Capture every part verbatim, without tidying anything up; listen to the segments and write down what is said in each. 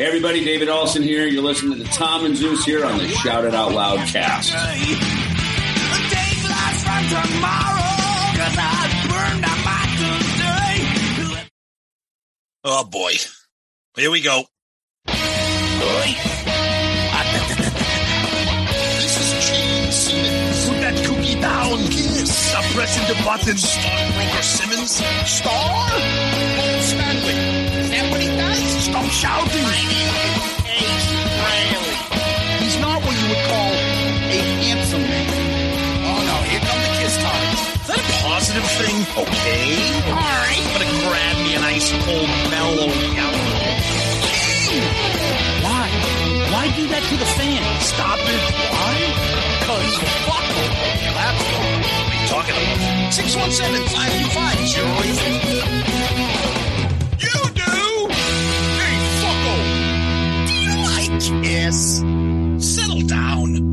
Hey everybody, David Olson here. You're listening to Tom and Zeus here on the Shout It Out Loud cast. Oh boy. Here we go. This is Gene Simmons. Put that cookie down. Kiss. Stop pressing the button. Stockbroker Simmons. Star? Paul Stanley. Is that what he does? Stop shouting. My name is Ace Frehley. He's not what you would call a handsome man. Oh no, here come the kiss times. Is that a positive thing? Okay. All right. I'm gonna grab me an ice cold mellow yellow. Why? Why do that to the fan? Stop it. Why? Because fuck them. That's what I'm talking about. six one seven, five two five, zero eight three. You do? Hey, fucko. Do you like Kiss? Settle down.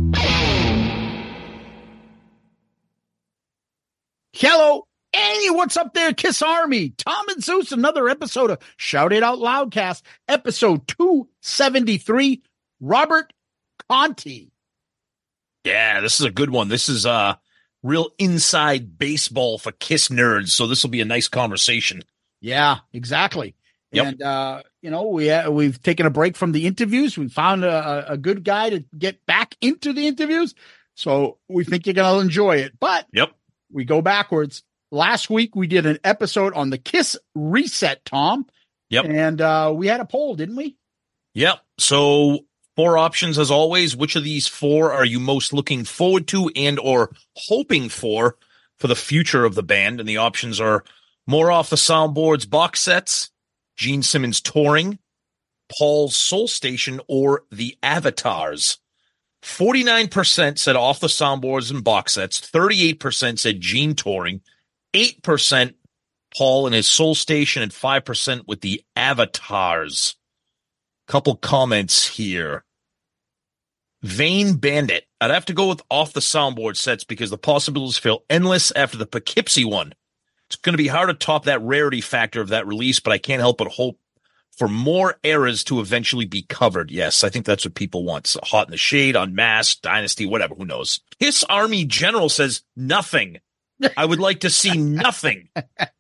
Hello. Hey, what's up there, Kiss Army? Tom and Zeus, another episode of Shout It Out Loudcast, episode two seventy-three, Robert Conti. Yeah, this is a good one. This is uh real inside baseball for Kiss nerds, so this will be a nice conversation. Yeah, exactly. Yep. And, uh, you know, we, uh, we've taken a break from the interviews. We found a, a good guy to get back into the interviews, so we think you're going to enjoy it. But yep, we go backwards. Last week, we did an episode on the Kiss Reset, Tom. Yep. And uh, we had a poll, didn't we? Yep. So four options as always. Which of these four are you most looking forward to and or hoping for for the future of the band? And the options are more Off the Soundboards box sets, Gene Simmons touring, Paul's Soul Station, or the Avatars. forty-nine percent said Off the Soundboards and box sets. thirty-eight percent said Gene touring. eight percent Paul and his Soul Station, and five percent with the Avatars. Couple comments here. Vain Bandit. I'd have to go with Off the Soundboard sets because the possibilities feel endless after the Poughkeepsie one. It's going to be hard to top that rarity factor of that release, but I can't help but hope for more eras to eventually be covered. Yes, I think that's what people want. So Hot in the Shade, Unmasked, Dynasty, whatever, who knows. Kiss Army General says nothing. I would like to see nothing.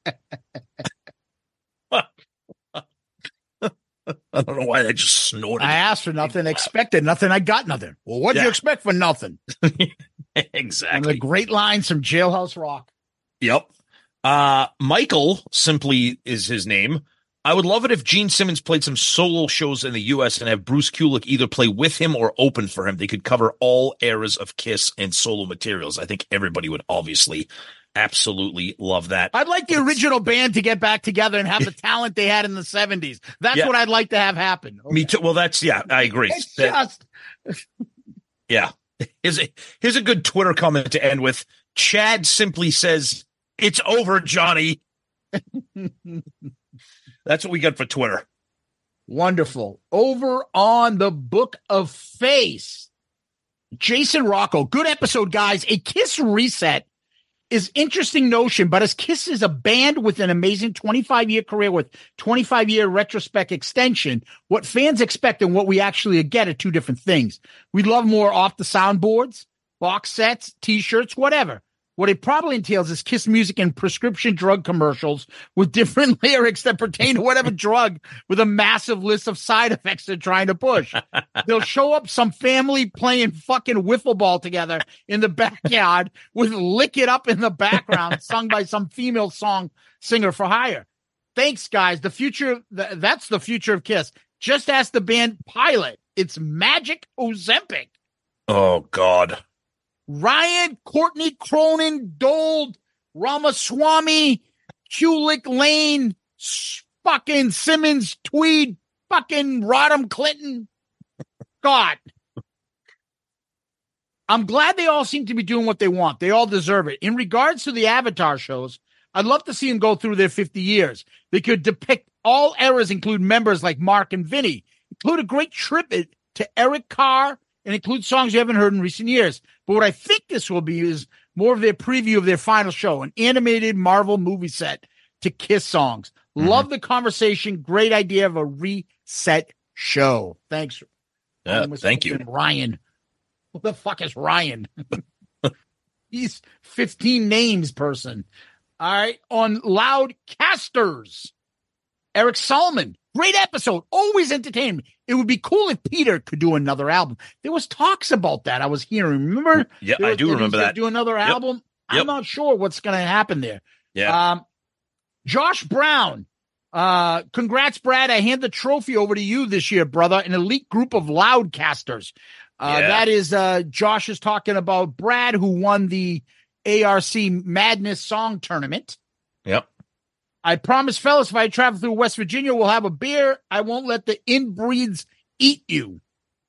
I don't know why I just snorted. I asked for nothing, expected nothing, I got nothing. Well, what'd Yeah. you expect for nothing? Exactly. One of the great lines from Jailhouse Rock. Yep. Uh, Michael simply is his name. I would love it if Gene Simmons played some solo shows in the U S and have Bruce Kulick either play with him or open for him. They could cover all eras of Kiss and solo materials. I think everybody would obviously absolutely love that. I'd like the original band to get back together and have the talent they had in the seventies. That's Yeah. what I'd like to have happen. Okay. Me too. Well, that's, yeah, I agree. It's That- just yeah. Here's a, here's a good Twitter comment to end with. Chad simply says, "It's over, Johnny." That's what we got for Twitter. wonderful. Over on the Book of Face, Jason Rocco. Good episode, guys. A Kiss reset is interesting notion, but as Kiss is a band with an amazing twenty-five year career with twenty-five year retrospect extension, what fans expect and what we actually get are two different things. We love more off the soundboards, box sets, t-shirts, whatever. What it probably entails is Kiss music and prescription drug commercials with different lyrics that pertain to whatever drug with a massive list of side effects they're trying to push. They'll show up some family playing fucking wiffle ball together in the backyard with Lick It Up in the background sung by some female song singer for hire. Thanks, guys. The future, th- that's the future of Kiss. Just ask the band Pilot. It's Magic Ozempic. Oh, God. Ryan, Courtney, Cronin, Dold, Ramaswamy, Kulick, Lane, S- fucking Simmons, Tweed, fucking Rodham, Clinton. God. I'm glad they all seem to be doing what they want. They all deserve it. In regards to the Avatar shows, I'd love to see them go through their fifty years. They could depict all eras, include members like Mark and Vinny, include a great tribute to Eric Carr, and include songs you haven't heard in recent years. But what I think this will be is more of their preview of their final show, an animated Marvel movie set to Kiss songs. Mm-hmm. Love the conversation. Great idea of a reset show. Thanks. Yeah, Ryan was thank you. Ryan. What the fuck is Ryan? He's fifteen names person. All right. On Loudcasters, Eric Solomon. Great episode. Always entertaining. It would be cool if Peter could do another album. There was talks about that. I was hearing. Remember? Yeah, was, I do remember that. Do another Yep. album. Yep. I'm not sure what's going to happen there. Yeah. Um, Josh Brown. Uh, congrats, Brad. I hand the trophy over to you this year, brother. An elite group of Loudcasters. Uh, Yeah. That is, uh, Josh is talking about Brad, who won the A R C Madness Song Tournament. Yep. I promise, fellas, if I travel through West Virginia, we'll have a beer. I won't let the inbreeds eat you.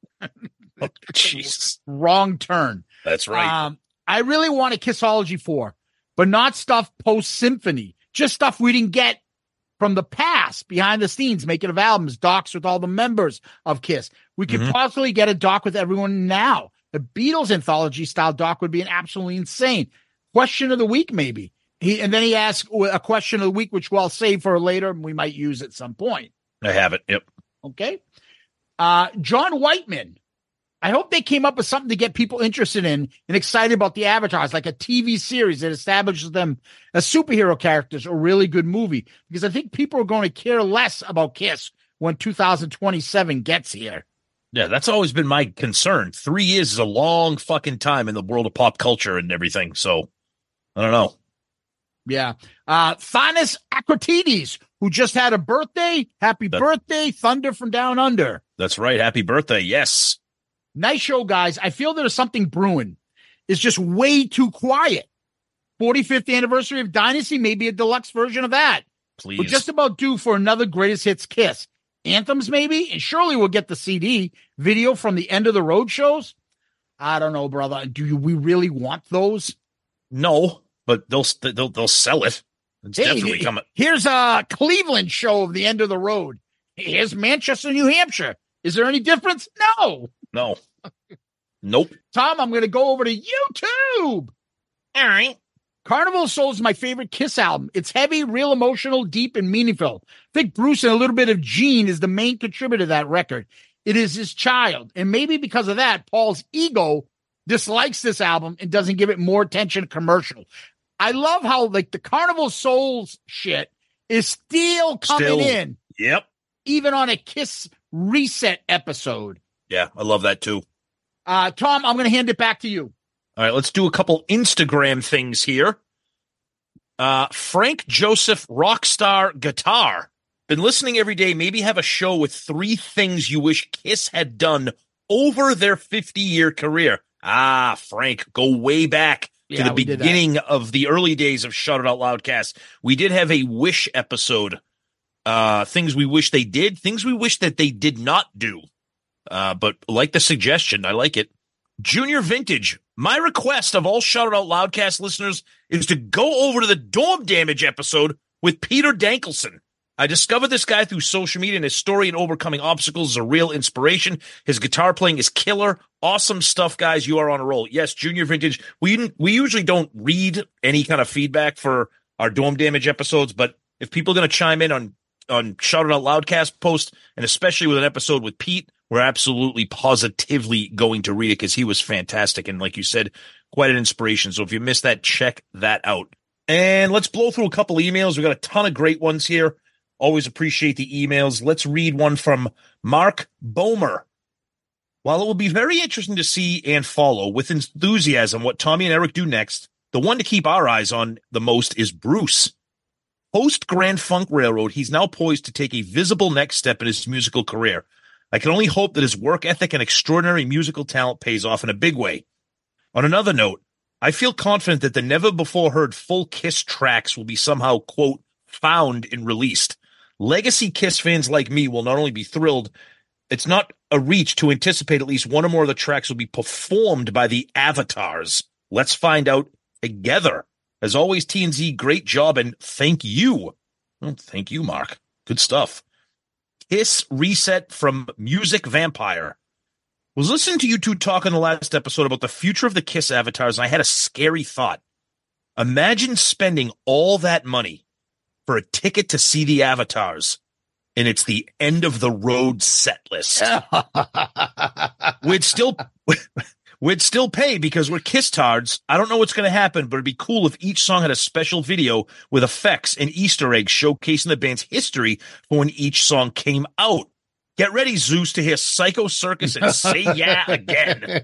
Oh, Jesus. Wrong turn. That's right. Um, I really want a Kissology four, but not stuff post-symphony. Just stuff we didn't get from the past, behind the scenes, making of albums, docs with all the members of Kiss. We could Mhm. possibly get a doc with everyone now. The Beatles anthology style doc would be an absolutely insane. Question of the week, maybe. He and then he asked a question of the week, which we'll save for later, and we might use at some point. I have it. Yep. Okay. Uh, John Whiteman. I hope they came up with something to get people interested in and excited about the Avatars, like a T V series that establishes them as superhero characters or really good movie. Because I think people are going to care less about Kiss when two thousand twenty-seven gets here. Yeah, that's always been my concern. Three years is a long fucking time in the world of pop culture and everything. So, I don't know. Yeah. Uh, Thanos Akratides, who just had a birthday. Happy That- birthday, Thunder from Down Under. That's right. Happy birthday. Yes. Nice show, guys. I feel there's something brewing. It's just way too quiet. forty-fifth anniversary of Dynasty, maybe a deluxe version of that. Please. We're just about due for another greatest hits Kiss. Anthems, maybe? And surely we'll get the C D video from the end of the road shows. I don't know, brother. Do you, we really want those? No, but they'll they'll they'll sell it. It's Hey, definitely coming. Here's a Cleveland show of the end of the road. Here's Manchester, New Hampshire. Is there any difference? No. No. Nope. Tom, I'm going to go over to YouTube. All right. Carnival of Souls is my favorite Kiss album. It's heavy, real emotional, deep, and meaningful. I think Bruce and a little bit of Gene is the main contributor to that record. It is his child. And maybe because of that, Paul's ego dislikes this album and doesn't give it more attention commercial. I love how like the Carnival of Souls shit is still coming Still. in, Yep. even on a Kiss reset episode. Yeah, I love that too. Uh, Tom, I'm going to hand it back to you. All right, let's do a couple Instagram things here. Uh, Frank Joseph Rockstar Guitar. Been listening every day. Maybe have a show with three things you wish Kiss had done over their fifty-year career. Ah, Frank, go way back Yeah, to the we did that. beginning of the early days of Shout It Out Loudcast. We did have a wish episode. Uh, things we wish they did, things we wish that they did not do. Uh, but like the suggestion, I like it. Junior Vintage. My request of all Shout It Out Loudcast listeners is to go over to the Dorm Damage episode with Peter Dankelson. I discovered this guy through social media, and his story in overcoming obstacles is a real inspiration. His guitar playing is killer. Awesome stuff, guys. You are on a roll. Yes, Junior Vintage. We didn't, we usually don't read any kind of feedback for our Dorm Damage episodes, but if people are going to chime in on on Shout It Out Loudcast post, and especially with an episode with Pete, we're absolutely positively going to read it because he was fantastic. And like you said, quite an inspiration. So if you missed that, check that out. And let's blow through a couple emails. We got a ton of great ones here. Always appreciate the emails. Let's read one from Mark Bomer. While it will be very interesting to see and follow with enthusiasm what Tommy and Eric do next, the one to keep our eyes on the most is Bruce. Post Grand Funk Railroad, he's now poised to take a visible next step in his musical career. I can only hope that his work ethic and extraordinary musical talent pays off in a big way. On another note, I feel confident that the never-before-heard full Kiss tracks will be somehow, quote, found and released. Legacy Kiss fans like me will not only be thrilled, it's not a reach to anticipate at least one or more of the tracks will be performed by the Avatars. Let's find out together. As always, T and Z, great job, and thank you. Well, thank you, Mark. Good stuff. Kiss Reset from Music Vampire. Was listening to you two talk in the last episode about the future of the Kiss Avatars, and I had a scary thought. Imagine spending all that money for a ticket to see the Avatars and it's the end of the road set list. we'd still we'd still pay because we're Kiss tards. I don't know what's going to happen, but it'd be cool if each song had a special video with effects and Easter eggs showcasing the band's history for when each song came out. Get ready, Zeus, to hear Psycho Circus and Say Yeah Again.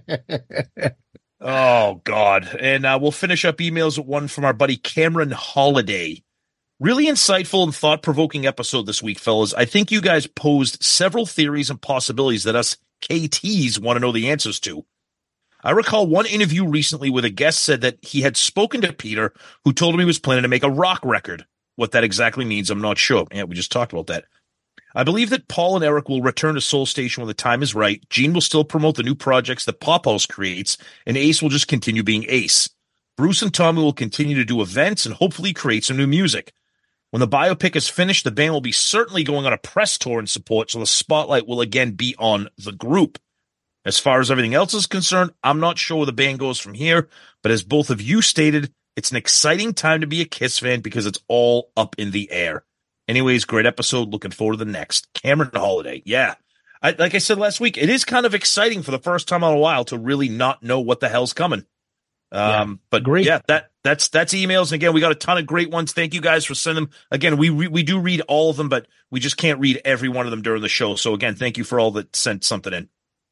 Oh, God. And uh, we'll finish up emails with one from our buddy Cameron Holiday. Really insightful and thought-provoking episode this week, fellas. I think you guys posed several theories and possibilities that us K Ts want to know the answers to. I recall one interview recently where the guest said that he had spoken to Peter, who told him he was planning to make a rock record. What that exactly means, I'm not sure. Yeah, we just talked about that. I believe that Paul and Eric will return to Soul Station when the time is right. Gene will still promote the new projects that Pop House creates, and Ace will just continue being Ace. Bruce and Tommy will continue to do events and hopefully create some new music. When the biopic is finished, the band will be certainly going on a press tour in support, so the spotlight will again be on the group. As far as everything else is concerned, I'm not sure where the band goes from here, but as both of you stated, it's an exciting time to be a Kiss fan because it's all up in the air. Anyways, great episode. Looking forward to the next. Cameron Holiday. Yeah. I, like I said last week, it is kind of exciting for the first time in a while to really not know what the hell's coming. Um, yeah, but great. Yeah, that, that's, that's emails. And again, we got a ton of great ones. Thank you guys for sending them. Again, we, we, we do read all of them, but we just can't read every one of them during the show. So again, thank you for all that sent something in.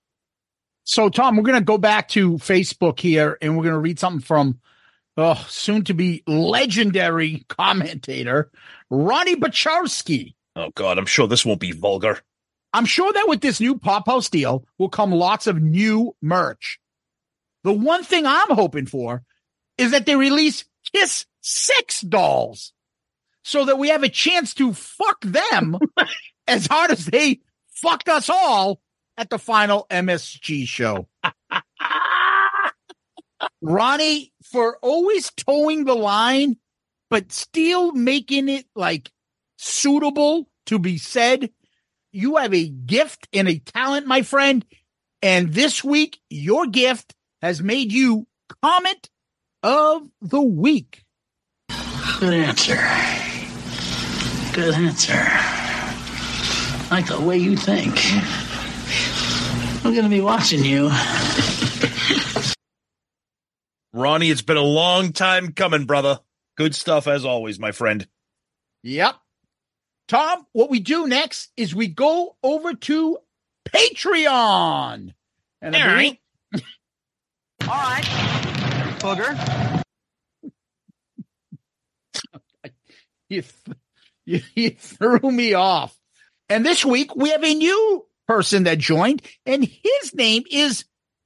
So Tom, we're going to go back to Facebook here and we're going to read something from oh, soon to be legendary commentator, Ronnie Bacharski. Oh, God, I'm sure this won't be vulgar. I'm sure that with this new Pop House deal will come lots of new merch. The one thing I'm hoping for is that they release Kiss Six dolls so that we have a chance to fuck them as hard as they fucked us all at the final M S G show. Ronnie, for always towing the line, but still making it like suitable to be said, you have a gift and a talent, my friend. And this week, your gift has made you comment of the week. Good answer. Good answer. I like the way you think. I'm going to be watching you. Ronnie, it's been a long time coming, brother. Good stuff as always, my friend. Yep. Tom, what we do next is we go over to Patreon. And All right. All right. Booger. you, you, you threw me off. And this week we have a new person that joined, and his name is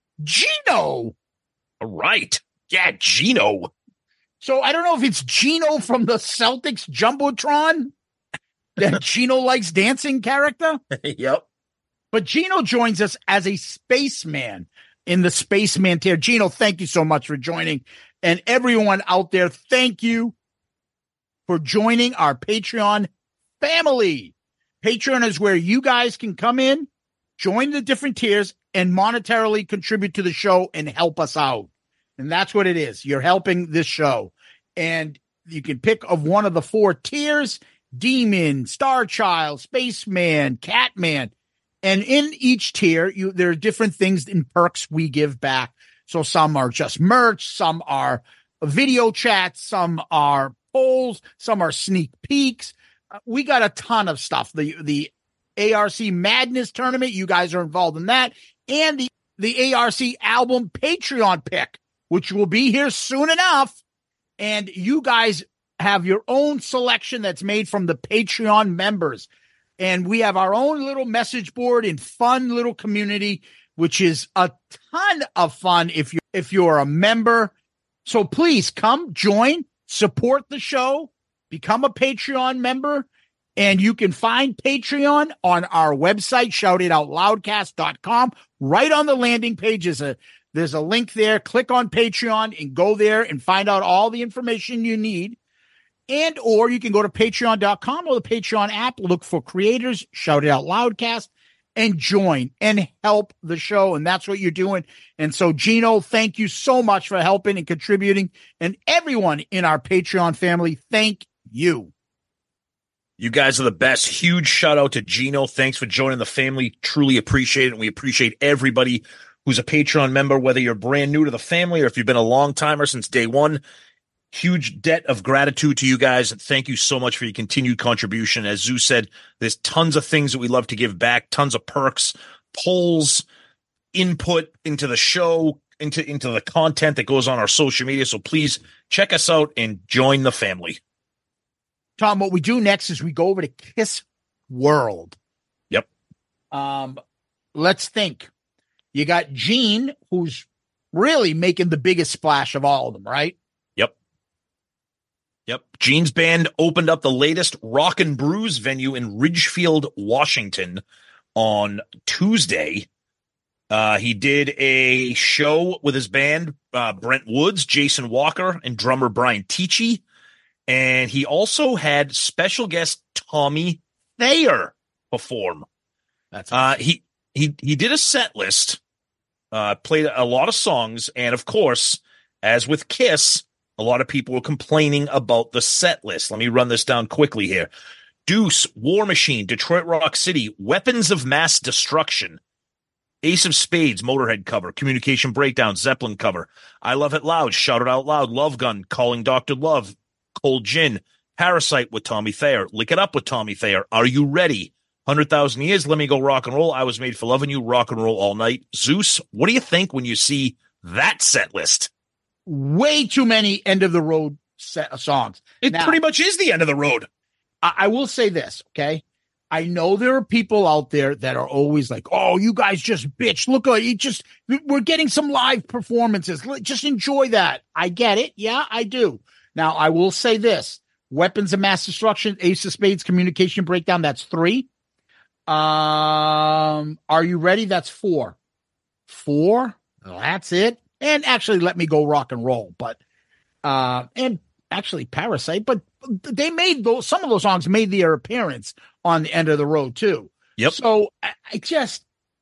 Gino. All right. Yeah, Gino. So I don't know if it's Gino from the Celtics Jumbotron, that Gino likes dancing character. Yep. But Gino joins us as a spaceman in the Spaceman tier. Gino, thank you so much for joining. And everyone out there, thank you for joining our Patreon family. Patreon is where you guys can come in, join the different tiers, and monetarily contribute to the show and help us out. And that's what it is. You're helping this show. And you can pick of one of the four tiers: Demon, Star Child, Spaceman, Catman. And in each tier, you there are different things and perks we give back. So some are just merch, some are video chats, some are polls, some are sneak peeks. Uh, we got a ton of stuff. The the A R C Madness tournament, you guys are involved in that. And the, the A R C album Patreon pick, which will be here soon enough. And you guys have your own selection that's made from the Patreon members. And we have our own little message board and fun little community, which is a ton of fun if you're, if you're a member. So please come join, support the show, become a Patreon member. And you can find Patreon on our website, shout it out loudcast dot com. Right on the landing page is a There's a link there. Click on Patreon and go there and find out all the information you need. And or you can go to patreon dot com or the Patreon app, look for creators, shout it out Loudcast, and join and help the show. And that's what you're doing. And so, Gino, thank you so much for helping and contributing. And everyone in our Patreon family, thank you. You guys are the best. Huge shout out to Gino. Thanks for joining the family. Truly appreciate it. And we appreciate everybody who's a Patreon member, whether you're brand new to the family or if you've been a long timer since day one. Huge debt of gratitude to you guys. And thank you so much for your continued contribution. As Zeus said, there's tons of things that we love to give back, tons of perks, polls, input into the show, into, into the content that goes on our social media. So please check us out and join the family. Tom, what we do next is we go over to Kiss World. Yep. Um, let's think. You got Gene, who's really making the biggest splash of all of them, right? Yep. Yep. Gene's band opened up the latest Rock and Brews venue in Ridgefield, Washington on Tuesday. Uh, he did a show with his band, uh, Brent Woods, Jason Walker, and drummer Brian Tichy. And he also had special guest Tommy Thayer perform. That's uh, he he he did a set list, uh, played a lot of songs, and of course, as with Kiss, a lot of people were complaining about the set list. Let me run this down quickly here. Deuce, War Machine, Detroit Rock City, Weapons of Mass Destruction, Ace of Spades, Motorhead cover, Communication Breakdown, Zeppelin cover, I Love It Loud, Shout It Out Loud, Love Gun, Calling Doctor Love, Cold Gin, Parasite with Tommy Thayer, Lick It Up with Tommy Thayer, Are You Ready? one hundred thousand Years, Let Me Go Rock and Roll, I Was Made for Loving You, Rock and Roll All Night. Zeus, what do you think when you see that set list? Way too many end of the road set songs. It Now, pretty much is the end of the road. I, I will say this, okay? I know there are people out there that are always like, oh, you guys just bitch. Look, you just, we're getting some live performances. Just enjoy that. I get it. Yeah, I do. Now, I will say this. Weapons of Mass Destruction, Ace of Spades, Communication Breakdown, that's three. Um, Are You Ready? That's four. Four? Well, that's it. And actually, Let Me Go Rock and Roll. But, uh, and actually Parasite, but they made those, some of those songs made their appearance on the end of the road too. Yep. So I, I just,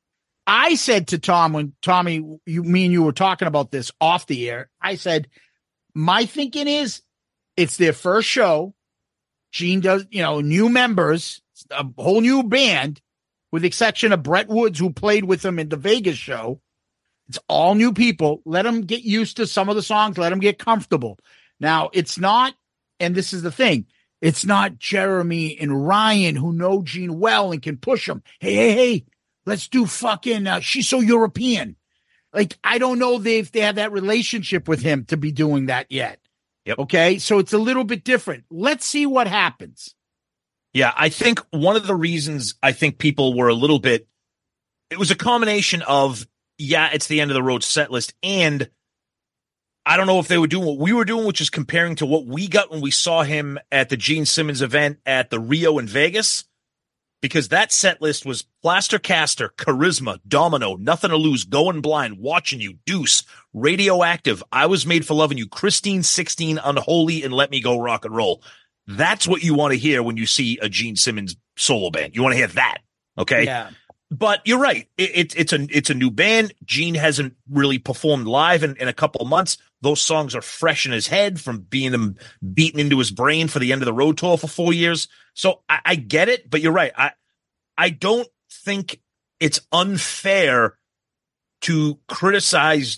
I said to Tom, when Tommy, you, me and you were talking about this off the air, I said, my thinking is it's their first show. Gene does, you know, new members, a whole new band, with the exception of Brett Woods, who played with them in the Vegas show. It's all new people. Let them get used to some of the songs. Let them get comfortable. Now, it's not, and this is the thing, it's not Jeremy and Ryan who know Gene well and can push him. Hey, hey, hey, let's do fucking, uh, She's So European. Like, I don't know if they have that relationship with him to be doing that yet. Yep. Okay. So it's a little bit different. Let's see what happens. Yeah. I think one of the reasons I think people were a little bit, it was a combination of, yeah, it's the end of the road set list. And I don't know if they were doing what we were doing, which is comparing to what we got when we saw him at the Gene Simmons event at the Rio in Vegas. Because that set list was Plaster Caster, Charisma, Domino, Nothing to Lose, Going Blind, Watching You, Deuce, Radioactive, I Was Made for Loving You, Christine sixteen, Unholy, and Let Me Go Rock and Roll. That's what you want to hear when you see a Gene Simmons solo band. You want to hear that, okay? Yeah. But you're right. It, it, it's a it's a new band. Gene hasn't really performed live in, in a couple of months. Those songs are fresh in his head from being them beaten into his brain for the end of the road tour for four years. So I, I get it, but you're right. I I don't think it's unfair to criticize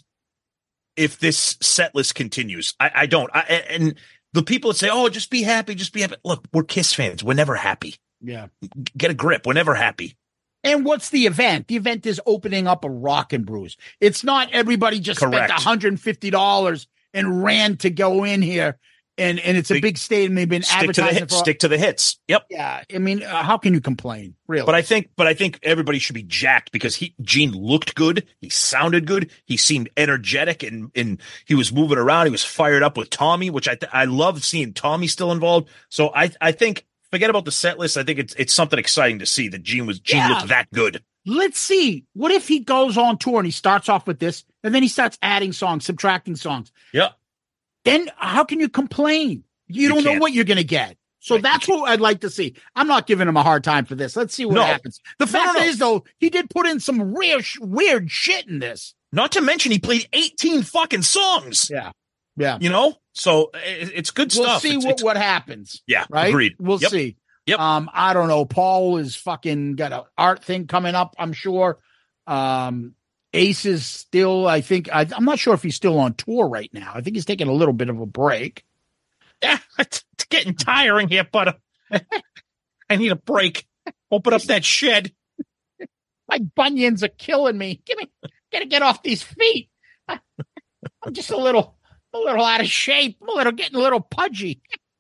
if this set list continues. I, I don't. I, and the people that say, "Oh, just be happy, just be happy." Look, we're Kiss fans. We're never happy. Yeah. Get a grip. We're never happy. And what's the event? The event is opening up a Rock and Brews. It's not everybody just Correct. spent one hundred fifty dollars and ran to go in here. And, and it's a Big- big stadium. They've been Stick to the advertising hits. for. Stick to the hits. Yep. Yeah. I mean, uh, how can you complain? Really? But I think, but I think everybody should be jacked because he, Gene looked good. He sounded good. He seemed energetic and, and he was moving around. He was fired up with Tommy, which I, th- I love seeing Tommy still involved. So I, I think forget about the set list. I think it's, it's something exciting to see that Gene was, Gene Yeah. looked that good. Let's see. What if he goes on tour and he starts off with this and then he starts adding songs, subtracting songs? Yeah. Then how can you complain? You, You don't know can't. what you're going to get. So Right, you that's what I'd like to see. I'm not giving him a hard time for this. Let's see what No. happens. The fact no, no. is, though, he did put in some weird, weird shit in this. Not to mention he played eighteen fucking songs, Yeah. Yeah. you know? So it, it's good We'll stuff. see It's- what, it's- what happens. yeah. Right? Agreed. We'll Yep. see. Yep. Um, I don't know. Paul is fucking got an art thing coming up, I'm sure. Um, Ace is still, I think, I, I'm not sure if he's still on tour right now. I think he's taking a little bit of a break. Yeah, it's, it's getting tiring here, but uh, I need a break. Open up that shed. My bunions are killing me. Give me, gotta get off these feet. I, I'm just a little, a little out of shape. I'm a little getting a little pudgy.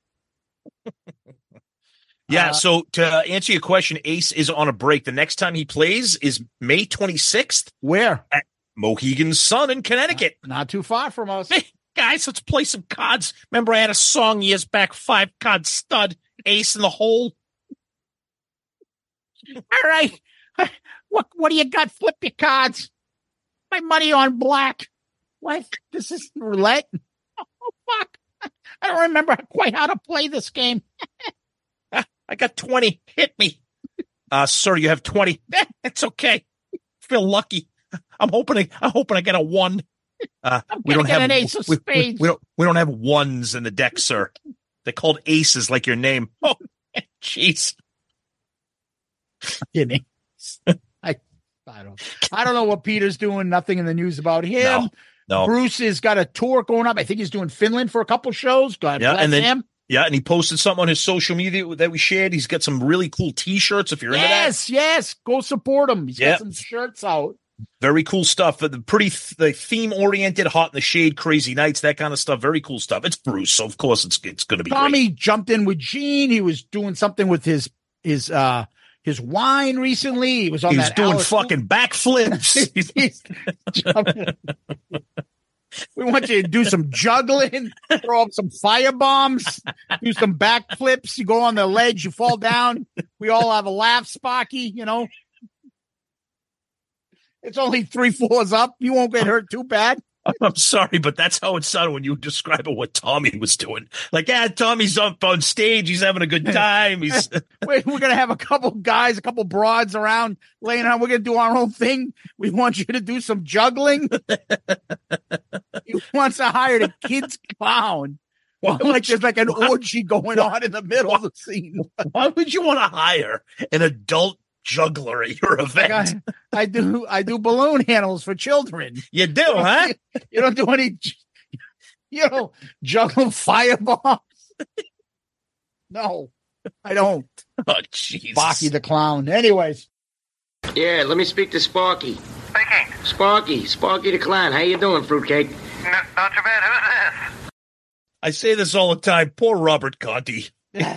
Yeah, Uh, so to answer your question, Ace is on a break. The next time he plays is May twenty-sixth Where? at Mohegan Sun in Connecticut. Not too far from us. Hey, guys, let's play some cards. Remember, I had a song years back, five card stud, Ace in the hole. All right. What what do you got? Flip your cards. My money on black. What? This is roulette? Oh, fuck. I don't remember quite how to play this game. I got twenty. Hit me. Uh, sir, you have twenty. It's okay. Feel lucky. I'm hoping I, I'm hoping I get a one. Uh, I'm we don't gonna get have an ace of we, we, spades. we don't we don't have ones in the deck, sir. They're called aces, like your name. Oh, jeez. Kidding. I I don't I don't know what Peter's doing. Nothing in the news about him. No, no. Bruce has got a tour going up. I think he's doing Finland for a couple shows. God Yeah, bless and then- him. Yeah, and he posted something on his social media that we shared. He's got some really cool T-shirts. If you're into that, Yes, yes. Go support him. He's Yeah. got some shirts out. very cool stuff. The pretty th- the theme oriented, hot in the shade, crazy nights, that kind of stuff. Very cool stuff. It's Bruce, so of course it's it's going to be Tommy great. jumped in with Gene. He was doing something with his his uh his wine recently. He was on He was that doing Alice- fucking backflips. He's- He's jumping. We want you to do some juggling, throw up some fire bombs, do some backflips. You go on the ledge, you fall down. We all have a laugh, Sparky, you know. It's only three floors up. You won't get hurt too bad. I'm sorry, but that's how it sounded when you were describing what Tommy was doing. Like, yeah, Tommy's up on stage. He's having a good time. He's We're, we're going to have a couple guys, a couple broads around laying on. We're going to do our own thing. We want you to do some juggling. He wants to hire the kids clown. Why Like there's like an why- orgy going on in the middle of the scene. Why would you want to hire an adult juggler at your Like event? I, I do I do balloon handles for children. You do, huh? You don't do any, you know, juggle firebombs. No, I don't. Oh, jeez. Sparky the clown. Anyways, Yeah, let me speak to Sparky. Speaking. Sparky, Sparky the Clown. How you doing, Fruitcake? N- not too bad. Who's this? I say this all the time. Poor Robert Conti.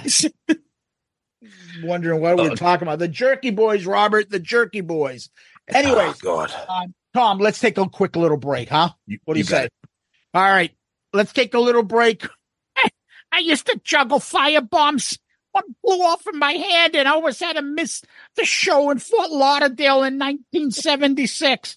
wondering what we're Uh, talking about. The Jerky Boys, Robert, the Jerky Boys. Anyways, Oh, God. um, Tom, let's take a quick little break, huh? What do you, got say? it. All right, let's take a little break. I used to juggle fire bombs. One blew off in my hand, and I almost had to miss the show in Fort Lauderdale in nineteen seventy-six.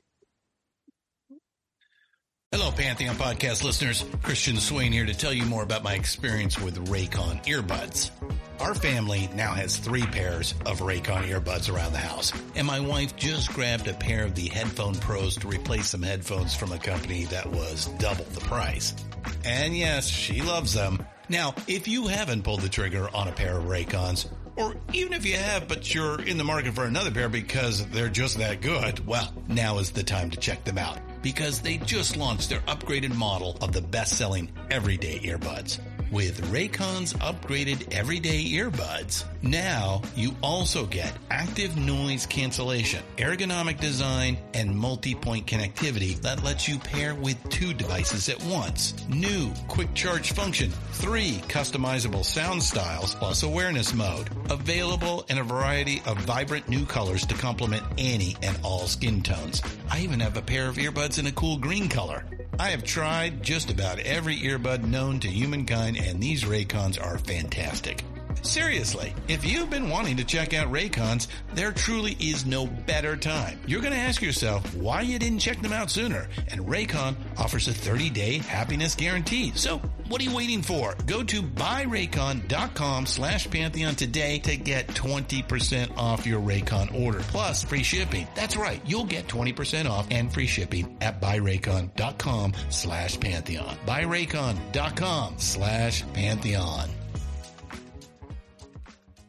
Hello, Pantheon Podcast listeners. Christian Swain here to tell you more about my experience with Raycon earbuds. Our family now has three pairs of Raycon earbuds around the house, and my wife just grabbed a pair of the Headphone Pros to replace some headphones from a company that was double the price. And yes, she loves them. Now, if you haven't pulled the trigger on a pair of Raycons, or even if you have, but you're in the market for another pair because they're just that good, well, now is the time to check them out, because they just launched their upgraded model of the best-selling everyday earbuds. With Raycon's upgraded everyday earbuds, now you also get active noise cancellation, ergonomic design, and multi-point connectivity that lets you pair with two devices at once. New quick charge function, three customizable sound styles, plus awareness mode. Available in a variety of vibrant new colors to complement any and all skin tones. I even have a pair of earbuds in a cool green color. I have tried just about every earbud known to humankind, and these Raycons are fantastic. Seriously, if you've been wanting to check out Raycons, there truly is no better time. You're going to ask yourself why you didn't check them out sooner, and Raycon offers a thirty-day happiness guarantee. So what are you waiting for? Go to buyraycon.com slash Pantheon today to get twenty percent off your Raycon order, plus free shipping. That's right, you'll get twenty percent off and free shipping at buyraycon.com slash Pantheon. buyraycon.com slash Pantheon.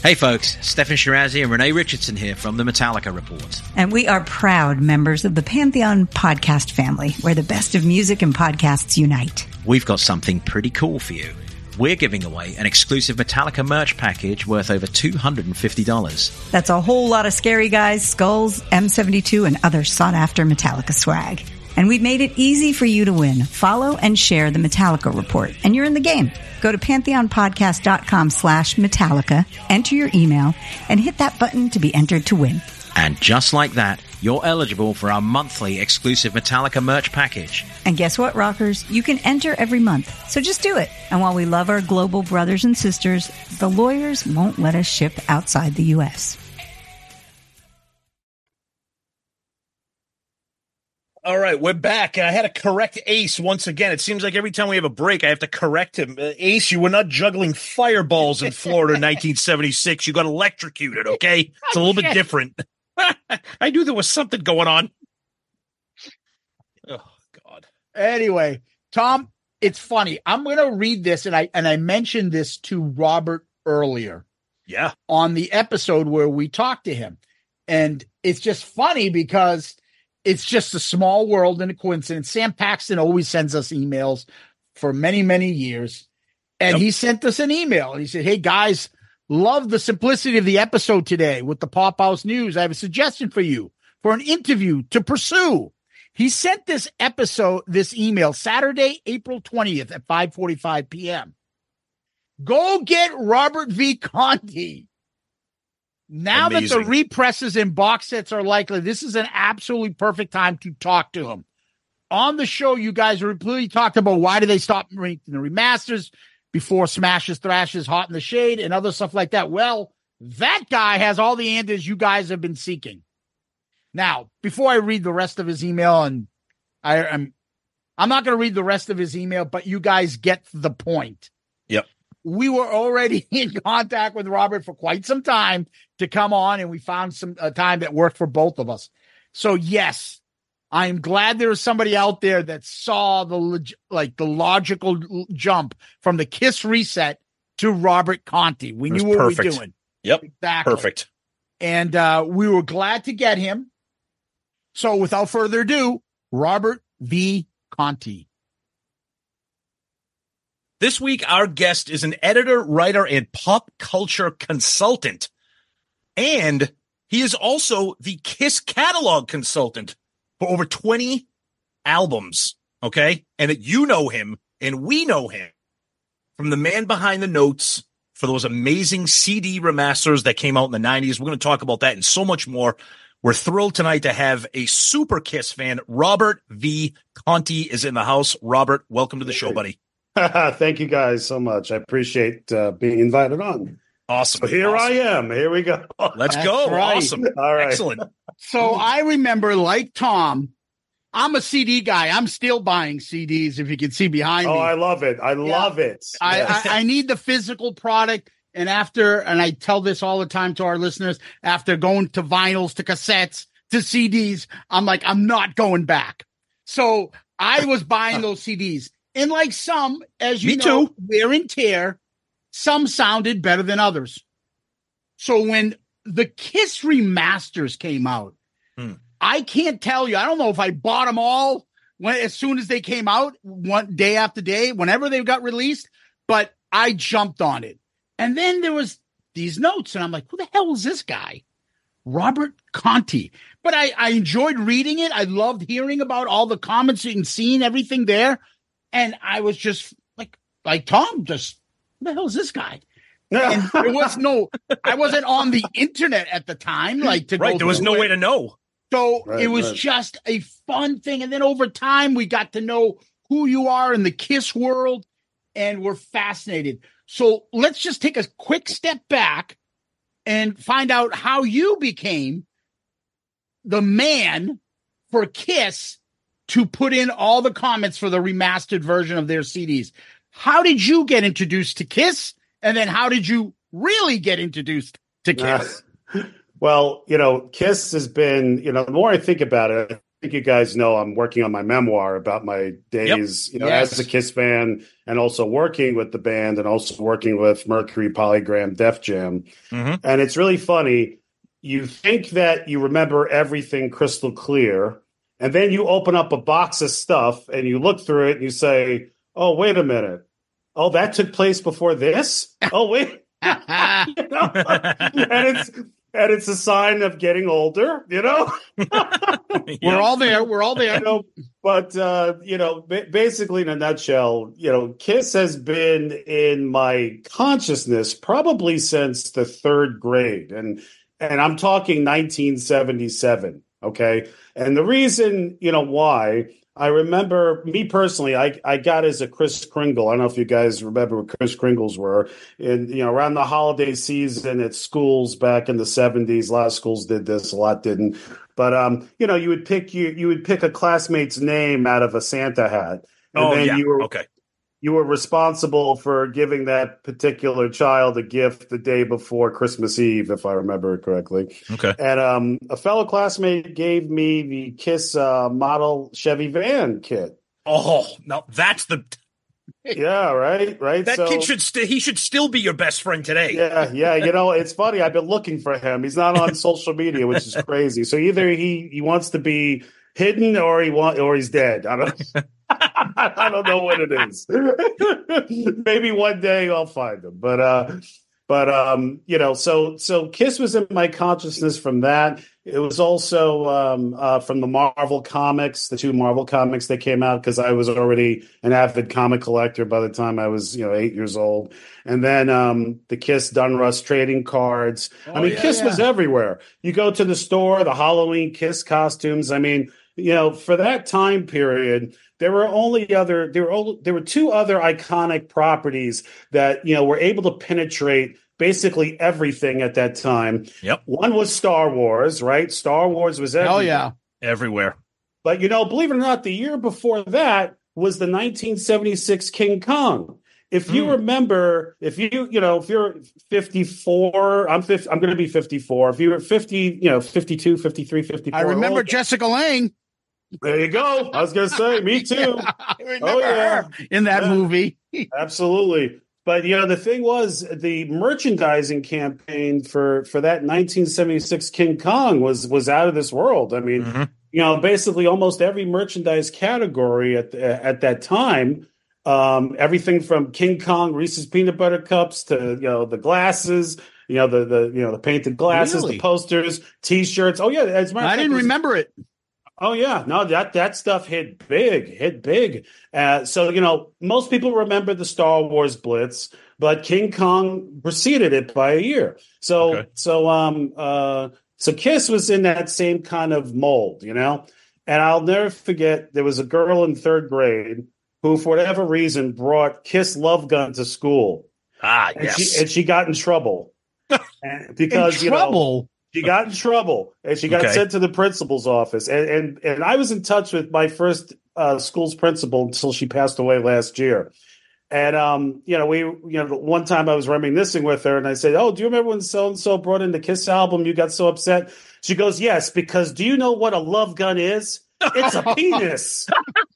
Hey folks, Stefan Shirazi and Renee Richardson here from the Metallica Report. And we are proud members of the Pantheon podcast family, where the best of music and podcasts unite. We've got something pretty cool for you. We're giving away an exclusive Metallica merch package worth over two hundred fifty dollars. That's a whole lot of Scary Guys, Skulls, M seventy-two, and other sought-after Metallica swag. And we've made it easy for you to win. Follow and share the Metallica Report, and you're in the game. Go to pantheonpodcast.com slash Metallica, enter your email, and hit that button to be entered to win. And just like that, you're eligible for our monthly exclusive Metallica merch package. And guess what, rockers? You can enter every month, so just do it. And while we love our global brothers and sisters, the lawyers won't let us ship outside the U S All right, we're back, and I had to correct Ace once again. It seems like every time we have a break, I have to correct him. Uh, Ace, you were not juggling fireballs in Florida in nineteen seventy-six. You got electrocuted, okay? It's a little bit different. I knew there was something going on. Oh, God. Anyway, Tom, it's funny. I'm going to read this, and I and I mentioned this to Robert earlier. Yeah. On the episode where we talked to him. And it's just funny because it's just a small world and a coincidence. Sam Paxton always sends us emails for many, many years. And yep. he sent us an email. And he said, hey, guys, love the simplicity of the episode today with the Pop House News. I have a suggestion for you for an interview to pursue. He sent this episode, this email, Saturday, April twentieth at five forty-five p.m. Go get Robert V. Conti. Now Amazing. That the represses and box sets are likely, this is an absolutely perfect time to talk to him. On the show, you guys really talked about why do they stop making the remasters before Smashes, Thrashes, Hot in the Shade, and other stuff like that. Well, that guy has all the answers you guys have been seeking. Now, before I read the rest of his email, and I, I'm, I'm not going to read the rest of his email, but you guys get the point. Yep. We were already in contact with Robert for quite some time to come on, and we found some a time that worked for both of us. So yes, I'm glad there was somebody out there that saw the log- like the logical jump from the Kiss reset to Robert Conti. We knew what perfect. we were doing. Yep, exactly. Perfect. And uh, we were glad to get him. So without further ado, Robert V. Conti. This week, our guest is an editor, writer, and pop culture consultant. And he is also the Kiss catalog consultant for over twenty albums, okay? And that you know him, and we know him from the man behind the notes for those amazing C D remasters that came out in the nineties. We're going to talk about that and so much more. We're thrilled tonight to have a super Kiss fan. Robert V. Conti is in the house. Robert, welcome to the show, buddy. Thank you guys so much. I appreciate uh, being invited on. Awesome. So here awesome. I am. Here we go. Let's That's go. Right. Awesome. All right. Excellent. So I remember, like Tom, I'm a C D guy. I'm still buying C Ds, if you can see behind oh, me. Oh, I love it. I yeah. love it. I, yes. I, I need the physical product. And after, and I tell this all the time to our listeners, after going to vinyls, to cassettes, to C Ds, I'm like, I'm not going back. So I was buying those C Ds. And like some, as you Me know, too. wear and tear, some sounded better than others. So when the Kiss remasters came out, hmm. I can't tell you. I don't know if I bought them all when as soon as they came out, one day after day, whenever they got released, but I jumped on it. And then there was these notes, and I'm like, who the hell is this guy? Robert Conti. But I, I enjoyed reading it. I loved hearing about all the comments and seeing everything there. And I was just like, like Tom, just who the hell is this guy? And there was no, I wasn't on the internet at the time, like to right. go There was no it. way to know. So right, it was right. just a fun thing. And then over time, we got to know who you are in the Kiss world, and we're fascinated. So let's just take a quick step back and find out how you became the man for Kiss to put in all the comments for the remastered version of their C Ds. How did you get introduced to Kiss? And then how did you really get introduced to Kiss? Uh, well, you know, Kiss has been, you know, the more I think about it, I think you guys know I'm working on my memoir about my days, yep. you know, yes. as a Kiss fan, and also working with the band, and also working with Mercury, Polygram, Def Jam. Mm-hmm. And it's really funny. You think that you remember everything crystal clear, and then you open up a box of stuff and you look through it and you say, "Oh, wait a minute! Oh, that took place before this. Oh, wait." You know? and it's and it's a sign of getting older, you know. We're all there. We're all there. You know, but uh, you know, ba- basically, in a nutshell, you know, Kiss has been in my consciousness probably since the third grade, and and I'm talking nineteen seventy-seven. Okay, and the reason, you know, why. I remember, me personally, I, I got as a Kris Kringle. I don't know if you guys remember what Kris Kringles were. And, you know, around the holiday season at schools back in the seventies, a lot of schools did this, a lot didn't. But, um, you know, you would pick you you would pick a classmate's name out of a Santa hat. And oh, then yeah. you were, okay. You were responsible for giving that particular child a gift the day before Christmas Eve, if I remember it correctly. Okay. And um, a fellow classmate gave me the Kiss uh, model Chevy van kit. Oh, no, that's the. Yeah, right, right. That so, kid should st- he should still be your best friend today. Yeah, yeah. You know, it's funny. I've been looking for him. He's not on social media, which is crazy. So either he he wants to be hidden, or he want, or he's dead. I don't. I don't know what it is. Maybe one day I'll find him. But uh, but um, you know, so so Kiss was in my consciousness from that. It was also um, uh, from the Marvel comics, the two Marvel comics that came out, because I was already an avid comic collector by the time I was, you know, eight years old. And then um, the Kiss Dunruss trading cards. Oh, I mean, yeah, Kiss yeah. was everywhere. You go to the store, the Halloween Kiss costumes. I mean, you know, for that time period, there were only other there were only, there were two other iconic properties that, you know, were able to penetrate basically everything at that time. Yep. One was Star Wars, right? Star Wars was everywhere. Oh yeah, everywhere. But you know, believe it or not, the year before that was the nineteen seventy-six King Kong. If you mm. remember, if you, you know, if you're fifty-four, I'm fifty, I'm going to be fifty-four. If you were fifty, you know, fifty-two, fifty-three, fifty-four. I remember old, Jessica Lange. There you go. I was going to say, me too. Yeah, I remember oh, yeah. her in that yeah. movie. Absolutely. But, you know, the thing was, the merchandising campaign for, for that nineteen seventy-six King Kong was was out of this world. I mean, mm-hmm. you know, basically almost every merchandise category at the, at that time, um, everything from King Kong, Reese's Peanut Butter Cups to, you know, the glasses, you know, the, the you know, the painted glasses, really? the posters, T-shirts. Oh, yeah. As a matter of I fact, didn't was, remember it. Oh, yeah. No, that that stuff hit big, hit big. Uh, so, you know, most people remember the Star Wars Blitz, but King Kong preceded it by a year. So, okay. so, um, uh, so Kiss was in that same kind of mold, you know? And I'll never forget, there was a girl in third grade who, for whatever reason, brought Kiss Love Gun to school. Ah, and yes. She, and she got in trouble. because, in trouble? You know, She got in trouble, and she got okay. sent to the principal's office. And and, and I was in touch with my first uh, school's principal until she passed away last year. And um, you know, we you know, one time I was reminiscing with her, and I said, "Oh, do you remember when so and so brought in the Kiss album? You got so upset." She goes, "Yes, because do you know what a love gun is? It's a penis."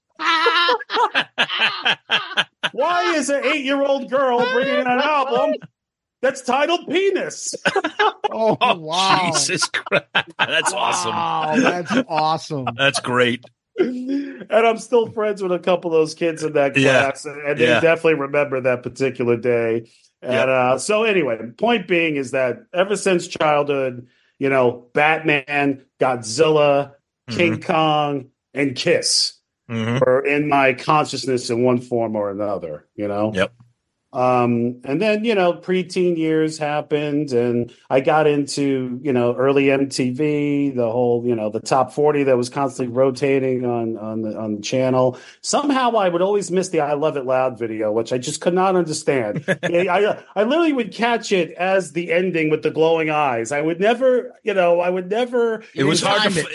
Why is an eight-year-old girl bringing in an album that's titled Penis? Oh, wow. Jesus Christ. That's wow, awesome. That's awesome. That's great. And I'm still friends with a couple of those kids in that class. Yeah. And they yeah. definitely remember that particular day. And yep. uh, so anyway, point being is that ever since childhood, you know, Batman, Godzilla, mm-hmm. King Kong, and Kiss mm-hmm. were in my consciousness in one form or another, you know? Yep. Um, and then, you know, preteen years happened, and I got into, you know, early M T V, the whole, you know, the top forty that was constantly rotating on, on the, on the channel. Somehow I would always miss the I Love It Loud video, which I just could not understand. I, I literally would catch it as the ending with the glowing eyes. I would never, you know, I would never. It was hard to, f-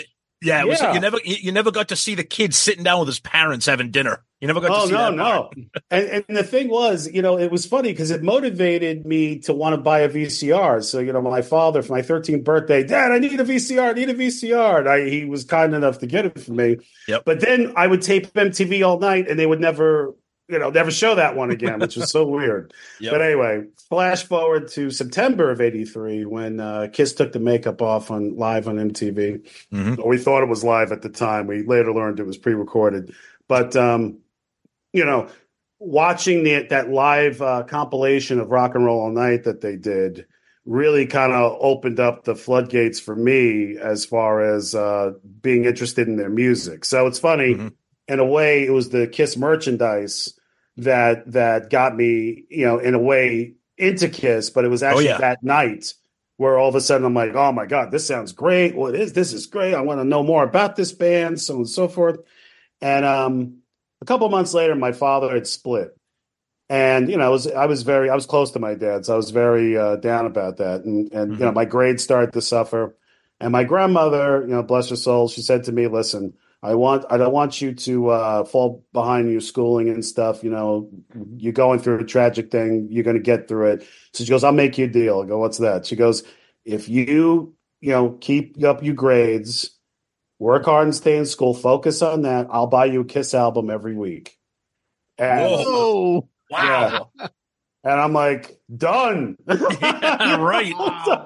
Yeah, it was, Yeah. you never you, you never got to see the kid sitting down with his parents having dinner. You never got Oh to see no, that. no. part. And and the thing was, you know, it was funny because it motivated me to want to buy a V C R. So, you know, my father for my thirteenth birthday, Dad, I need a V C R, I need a V C R. And I, he was kind enough to get it for me. Yep. But then I would tape M T V all night and they would never, you know, never show that one again, which was so weird. Yep. But anyway, flash forward to September of eighty-three when uh, Kiss took the makeup off on live on M T V. Mhm. Or we thought it was live at the time. We later learned it was pre-recorded. But um, you know, watching the, that live uh, compilation of Rock and Roll All Night that they did really kind of opened up the floodgates for me as far as uh, being interested in their music. So it's funny, Mm-hmm. in a way, it was the Kiss merchandise that that got me, you know, in a way into Kiss, but it was actually yeah. that night where all of a sudden I'm like, oh my God, this sounds great. What is this? Is great. I want to know more about this band, so on and so forth. And um, a couple months later, my father had split. And, you know, I was, I was very, I was close to my dad, so I was very uh, down about that. And, and Mm-hmm. you know, my grades started to suffer. And my grandmother, you know, bless her soul, she said to me, listen, I want, I don't want you to uh, fall behind your schooling and stuff. You know, you're going through a tragic thing. You're going to get through it. So she goes, I'll make you a deal. I go, what's that? She goes, if you, you know, keep up your grades, work hard and stay in school, focus on that, I'll buy you a Kiss album every week. And, Whoa. Wow. yeah. And I'm like, done. Yeah, right.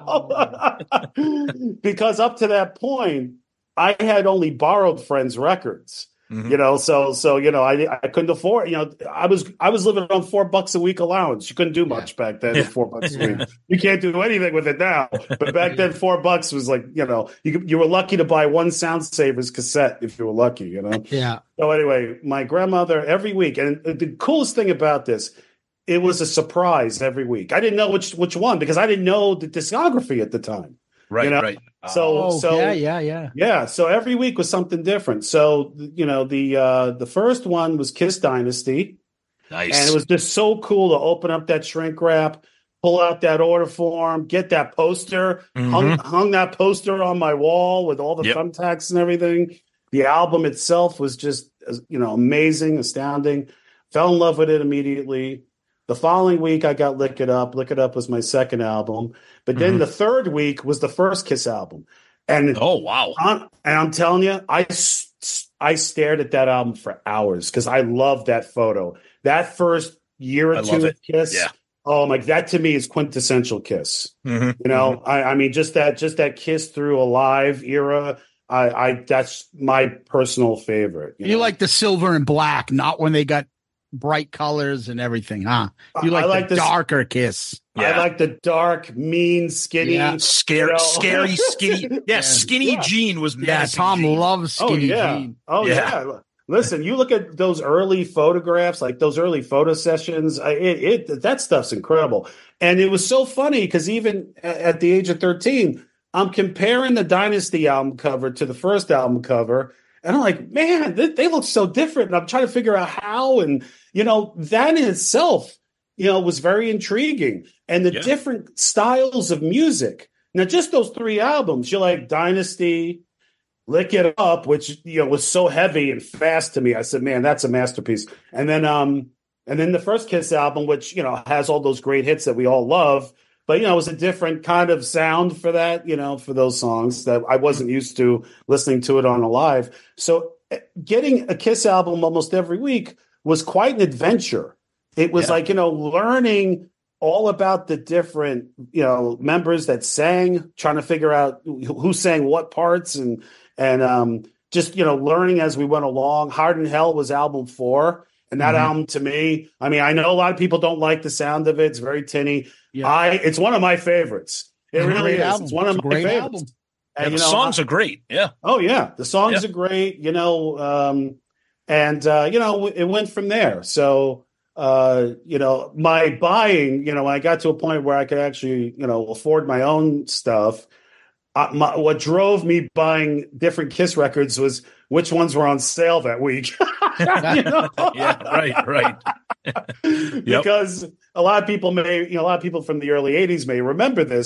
Because up to that point, I had only borrowed friends' records. Mhm. You know, so so you know, I I couldn't afford. You know, I was I was living on four bucks a week allowance. You couldn't do much back then. Yeah. With four bucks a week, you can't do anything with it now. But back then, four bucks was like, you know, you you were lucky to buy one Sound Savers cassette if you were lucky. You know. Yeah. So anyway, my grandmother every week, and the coolest thing about this, it was a surprise every week. I didn't know which which one because I didn't know the discography at the time. Right, you know? right. So Oh, so yeah, yeah, yeah. yeah, so every week was something different. So you know, the uh the first one was Kiss Dynasty, Nice. and it was just so cool to open up that shrink wrap, pull out that order form, get that poster, hung Mhm. hung that poster on my wall with all the Yep. thumbtacks and everything. The album itself was just you know amazing, astounding. Fell in love with it immediately. The following week, I got Lick It Up. Lick It Up was my second album. But then Mhm. the third week was the first Kiss album. And, Oh, wow. I'm, and I'm telling you, I, s- s- I stared at that album for hours because I love that photo. That first year or I two love of it. Kiss, Yeah. oh my, that to me is quintessential Kiss. Mhm. You know, I, I mean, just that, just that Kiss through a live era. I, I that's my personal favorite. You, know? like the silver and black, not when they got bright colors and everything, huh? You I like, like the this- darker Kiss. I Yeah. like the dark, mean, skinny, Yeah. Scary, you know? scary, skinny. Yeah, skinny Yeah. Gene was Yeah, menacing Tom Gene. loves Oh Skinny yeah. Jean. Oh Yeah. yeah. Listen, you look at those early photographs, like those early photo sessions. I- It, it that stuff's incredible, and it was so funny because even a- at the age of thirteen, I'm comparing the Dynasty album cover to the first album cover, and I'm like, man, they, they look so different. And I'm trying to figure out how, and you know, that in itself, you know, was very intriguing, and the Yeah. different styles of music. Now, just those three albums, you're like Dynasty. Lick It Up, which you know was so heavy and fast to me. I said, "Man, that's a masterpiece." And then, um, and then the first Kiss album, which you know has all those great hits that we all love, but you know it was a different kind of sound for that. You know, for those songs that I wasn't used to listening to it on a live. So, eh, getting a Kiss album almost every week was quite an adventure. It was Yeah. like you know learning all about the different you know members that sang, trying to figure out who sang what parts and. And um, just, you know, learning as we went along. Hard in Hell was album four. And that Mhm. album to me, I mean, I know a lot of people don't like the sound of it. It's very tinny. Yeah. I It's one of my favorites. It It's a really great is. album. It's one of It's a my great favorites. album. Yeah, And, the you know, songs I- are great. Yeah. Oh, yeah. The songs Yeah. are great, you know. Um, and, uh, you know, it went from there. So, uh, you know, my buying, you know, I got to a point where I could actually, you know, afford my own stuff. Uh, my, what drove me buying different Kiss records was which ones were on sale that week. You know? Yeah, right, right. Yep. Because a lot of people may, you know, a lot of people from the early eighties may remember this,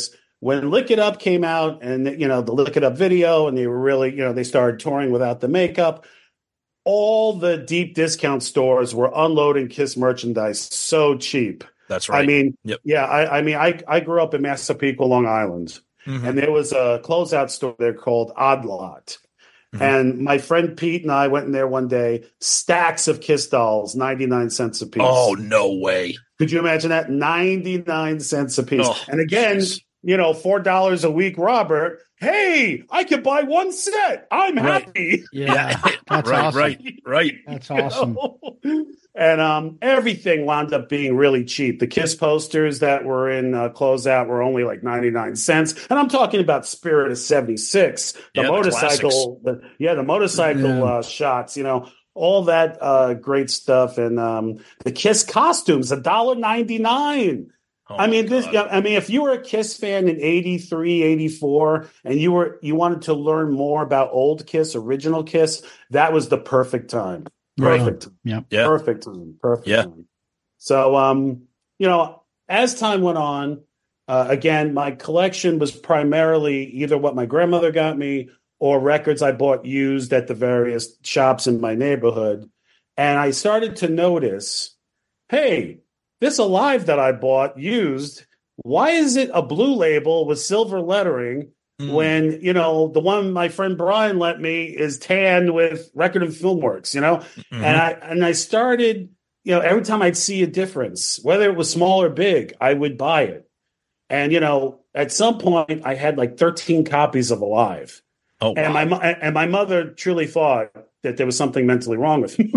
when Lick It Up came out and, you know, the Lick It Up video, and they were really, you know, they started touring without the makeup, all the deep discount stores were unloading Kiss merchandise so cheap. That's right. I mean, yep. yeah, I, I mean, I, I grew up in Massapequa, Long Island, mm-hmm. and there was a closeout store there called Odd Lot. Mm-hmm. And my friend Pete and I went in there one day, stacks of Kiss dolls, ninety-nine cents a piece. Oh, no way. Could you imagine that? ninety-nine cents a piece. Oh, and again, geez. you know, four dollars a week, Robert. Hey, I could buy one set. I'm right. happy. Yeah, that's right, awesome. right, right. That's awesome. You know? And um, everything wound up being really cheap. The Kiss posters that were in uh, closeout were only like ninety-nine cents. And I'm talking about Spirit of seventy-six, the yeah, motorcycle, the, the, yeah, the motorcycle yeah. Uh, shots, you know, all that uh, great stuff. And um, the Kiss costumes, one dollar ninety-nine. Oh I mean, this. I mean, if you were a Kiss fan in eighty-three, eighty-four, and you were you wanted to learn more about old Kiss, original Kiss, that was the perfect time. Perfect. Right. Yeah. yeah. Perfect time. Perfect yeah. time. So, um, you know, as time went on, uh, again, my collection was primarily either what my grandmother got me or records I bought used at the various shops in my neighborhood. And I started to notice, hey, this Alive that I bought used, why is it a blue label with silver lettering mm. when, you know, the one my friend Brian lent me is tan with Record and Film Works, you know? Mm-hmm. And I and I started, you know, every time I'd see a difference, whether it was small or big, I would buy it. And, you know, at some point I had like thirteen copies of Alive. Oh, and wow. my and my mother truly thought that there was something mentally wrong with me.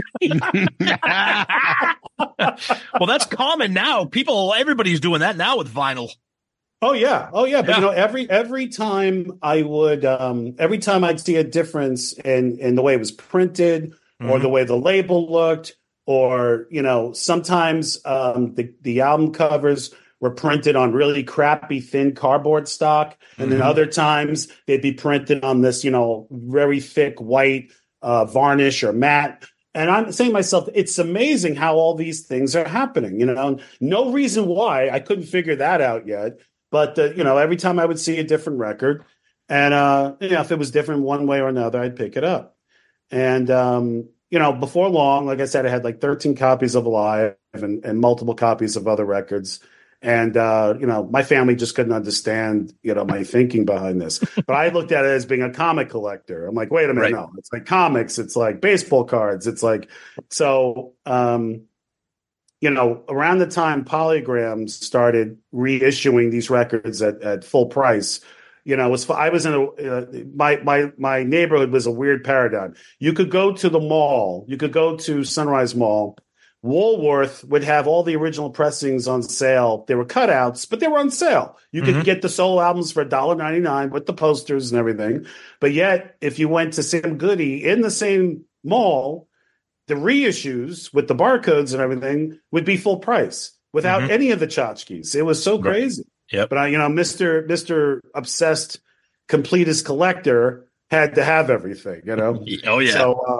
Well, that's common now. People, everybody's doing that now with vinyl. Oh yeah, oh yeah. But yeah. you know, every every time I would, um, every time I'd see a difference in in the way it was printed, mm-hmm. or the way the label looked, or you know, sometimes um, the the album covers were printed on really crappy thin cardboard stock, and mm-hmm. then other times they'd be printed on this, you know, very thick white uh, varnish or matte. And I'm saying to myself, it's amazing how all these things are happening. You know, no reason why. I couldn't figure that out yet. But, uh, you know, every time I would see a different record, and, uh, you know, if it was different one way or another, I'd pick it up. And, um, you know, before long, like I said, I had like thirteen copies of Alive and, and multiple copies of other records. And, uh, you know, my family just couldn't understand, you know, my thinking behind this. But I looked at it as being a comic collector. I'm like, wait a minute, right. no, it's like comics. It's like baseball cards. It's like, so, um, you know, around the time Polygram started reissuing these records at, at full price, you know, it was, I was in a, uh, my, my, my neighborhood was a weird paradigm. You could go to the mall, you could go to Sunrise Mall. Woolworth would have all the original pressings on sale. They were cutouts, but they were on sale. You could mm-hmm. get the solo albums for one dollar ninety-nine with the posters and everything. But yet, if you went to Sam Goody in the same mall, the reissues with the barcodes and everything would be full price without mm-hmm. any of the tchotchkes. It was so crazy. Right. Yep. But I, you know, Mister Mister Obsessed Completist Collector had to have everything. You know. Oh yeah. So. Uh,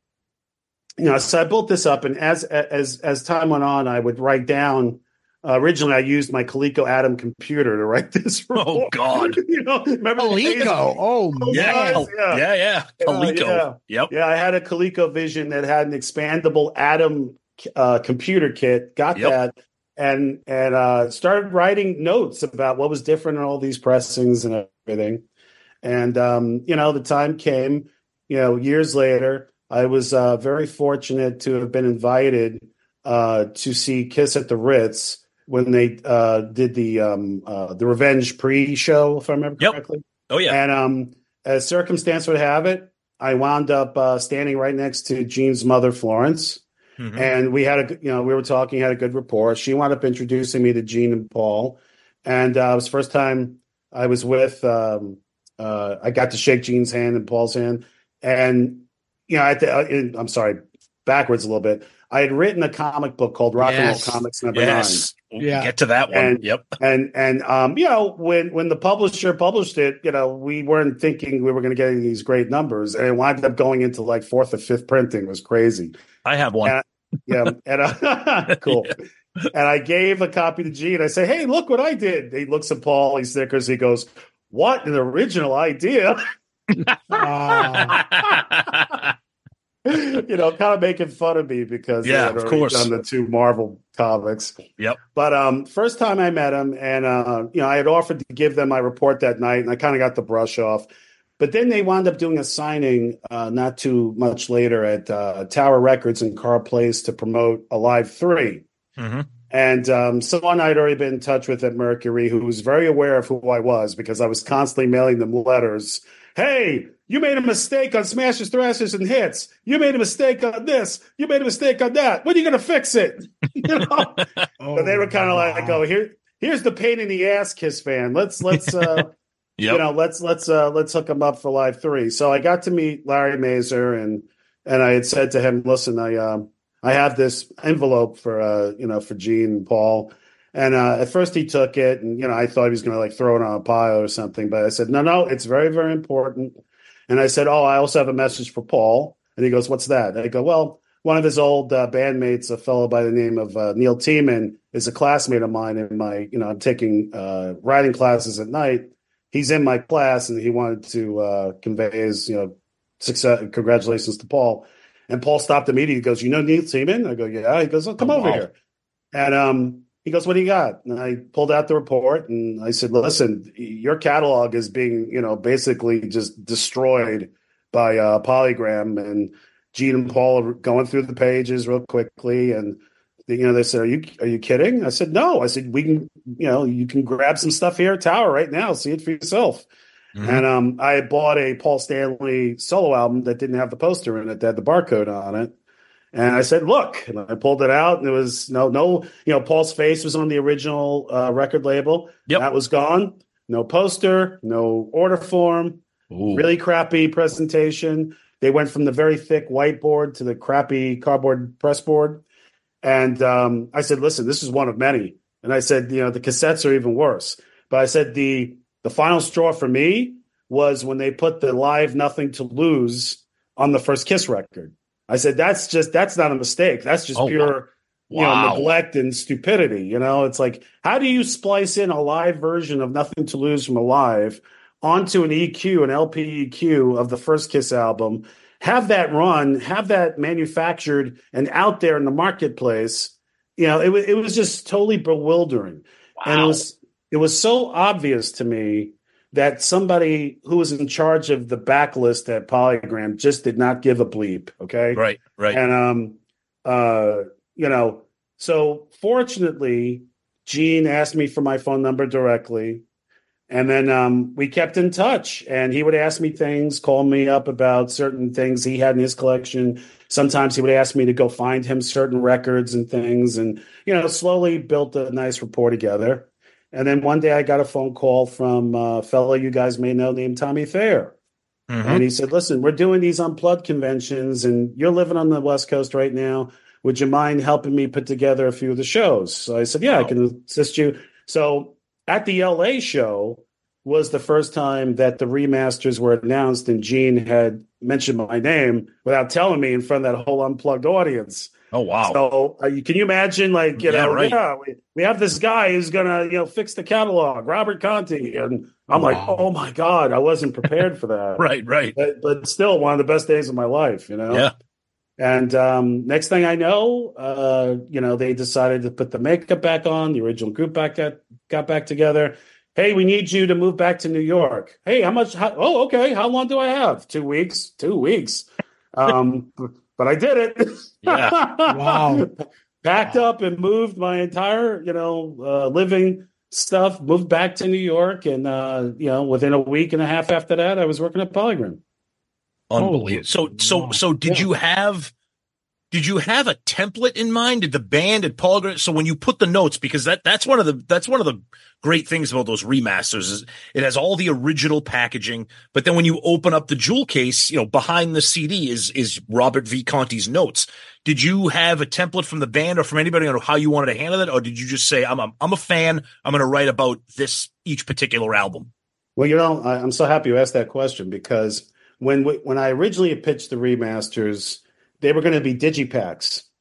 You know, so I built this up, and as as as time went on, I would write down. Uh, originally, I used my Coleco Atom computer to write this report. Oh God! You know, remember Coleco? Oh yeah, yeah, yeah, yeah, yeah. Coleco. Yeah. Yep. Yeah, I had a ColecoVision that had an expandable Atom uh, computer kit. Got yep. that, and and uh, started writing notes about what was different in all these pressings and everything. And um, you know, the time came. You know, years later. I was uh, very fortunate to have been invited uh, to see Kiss at the Ritz when they uh, did the um, uh, the Revenge pre-show, if I remember yep. correctly. Oh yeah. And um, as circumstance would have it, I wound up uh, standing right next to Gene's mother, Florence, mm-hmm. and we had a you know we were talking, had a good rapport. She wound up introducing me to Gene and Paul, and uh, it was the first time I was with. Um, uh, I got to shake Gene's hand and Paul's hand, and. You know, at the, uh, I'm sorry, backwards a little bit. I had written a comic book called Rock yes. and Roll Comics Number yes. Nine. Yeah, we'll get to that one. And, yep. And and um, you know, when when the publisher published it, you know, we weren't thinking we were going to get these great numbers, and it wound up going into like fourth or fifth printing. It was crazy. I have one. And, yeah, and uh, cool. Yeah. And I gave a copy to Gene. I say, hey, look what I did. He looks at Paul. He snickers. He goes, what an original idea. uh, you know, kind of making fun of me because yeah, they had of already course. done the two Marvel comics. Yep. But um, first time I met him, and uh, you know, I had offered to give them my report that night, and I kind of got the brush off. But then they wound up doing a signing uh, not too much later at uh, Tower Records in Carr Place to promote Alive three. Mm-hmm. And um, someone I'd already been in touch with at Mercury who was very aware of who I was because I was constantly mailing them letters. Hey, you made a mistake on Smashes, Thrashers, and Hits. You made a mistake on this. You made a mistake on that. When are you going to fix it? You know? oh, but they were kind of wow. like, "Oh, here, here's the pain in the ass, Kiss fan. Let's let's uh, yep. you know, let's let's uh, let's hook them up for Live three." So I got to meet Larry Mazer, and and I had said to him, "Listen, I um, I have this envelope for uh, you know, for Gene and Paul." And uh, at first he took it, and you know, I thought he was going to like throw it on a pile or something. But I said, no, no, it's very, very important. And I said, oh, I also have a message for Paul. And he goes, what's that? And I go, well, one of his old uh, bandmates, a fellow by the name of uh, Neil Tiemann, is a classmate of mine. In my, you know, I'm taking uh, writing classes at night. He's in my class, and he wanted to uh, convey his, you know, success, congratulations to Paul. And Paul stopped immediately. He goes, you know Neil Tiemann? I go, yeah. He goes, oh, come oh, over wow. here. And um. He goes, what do you got? And I pulled out the report, and I said, listen, your catalog is being, you know, basically just destroyed by uh, Polygram. And Gene and Paul are going through the pages real quickly. And, you know, they said, are you are you kidding? I said, no. I said, we can, you know, you can grab some stuff here at Tower right now. See it for yourself. Mm-hmm. And um, I had bought a Paul Stanley solo album that didn't have the poster in it, that had the barcode on it. And I said, look, and I pulled it out, and there was no, no, you know, Paul's face was on the original uh, record label. Yep. That was gone. No poster, no order form, Ooh. Really crappy presentation. They went from the very thick whiteboard to the crappy cardboard press board. And um, I said, listen, this is one of many. And I said, you know, the cassettes are even worse. But I said the the final straw for me was when they put the Live Nothing to Lose on the first Kiss record. I said, that's just, that's not a mistake. That's just oh, pure, wow. you know, neglect and stupidity. You know, it's like, how do you splice in a live version of Nothing to Lose from Alive onto an E Q, an L P E Q of the first Kiss album, have that run, have that manufactured and out there in the marketplace? You know, it was, it was just totally bewildering. Wow. And it was, it was so obvious to me that somebody who was in charge of the backlist at Polygram just did not give a bleep. Okay. Right. Right. And, um, uh, you know, so fortunately, Gene asked me for my phone number directly. And then um, we kept in touch, and he would ask me things, call me up about certain things he had in his collection. Sometimes he would ask me to go find him certain records and things, and, you know, slowly built a nice rapport together. And then one day I got a phone call from a fellow you guys may know named Tommy Thayer. Mm-hmm. And he said, listen, we're doing these Unplugged conventions, and you're living on the West Coast right now. Would you mind helping me put together a few of the shows? So I said, yeah, wow. I can assist you. So at the L A show was the first time that the remasters were announced, and Gene had mentioned my name without telling me in front of that whole Unplugged audience. Oh, wow. So uh, can you imagine, like, you yeah, know, right. yeah, we, we have this guy who's going to, you know, fix the catalog, Robert Conti. And I'm wow. like, oh, my God, I wasn't prepared for that. right, right. But, but still one of the best days of my life, you know? Yeah. And um, next thing I know, uh, you know, they decided to put the makeup back on. The original group back got, got back together. Hey, we need you to move back to New York. Hey, how much? How, oh, okay. How long do I have? Two weeks. Two weeks. Um, but I did it. Yeah. Wow. Packed wow. up and moved my entire, you know, uh, living stuff. Moved back to New York, and uh, you know, within a week and a half after that, I was working at Polygram. Unbelievable. So, so, so, did yeah. you have? Did you have a template in mind? Did the band at Polygram? So when you put the notes, because that that's one of the that's one of the great things about those remasters is it has all the original packaging, but then when you open up the jewel case, you know, behind the C D is is Robert V. Conti's notes. Did you have a template from the band or from anybody on how you wanted to handle it, or did you just say, "I'm a, I'm a fan. I'm going to write about this each particular album"? Well, you know, I'm so happy you asked that question, because when when I originally pitched the remasters, they were going to be digipacks.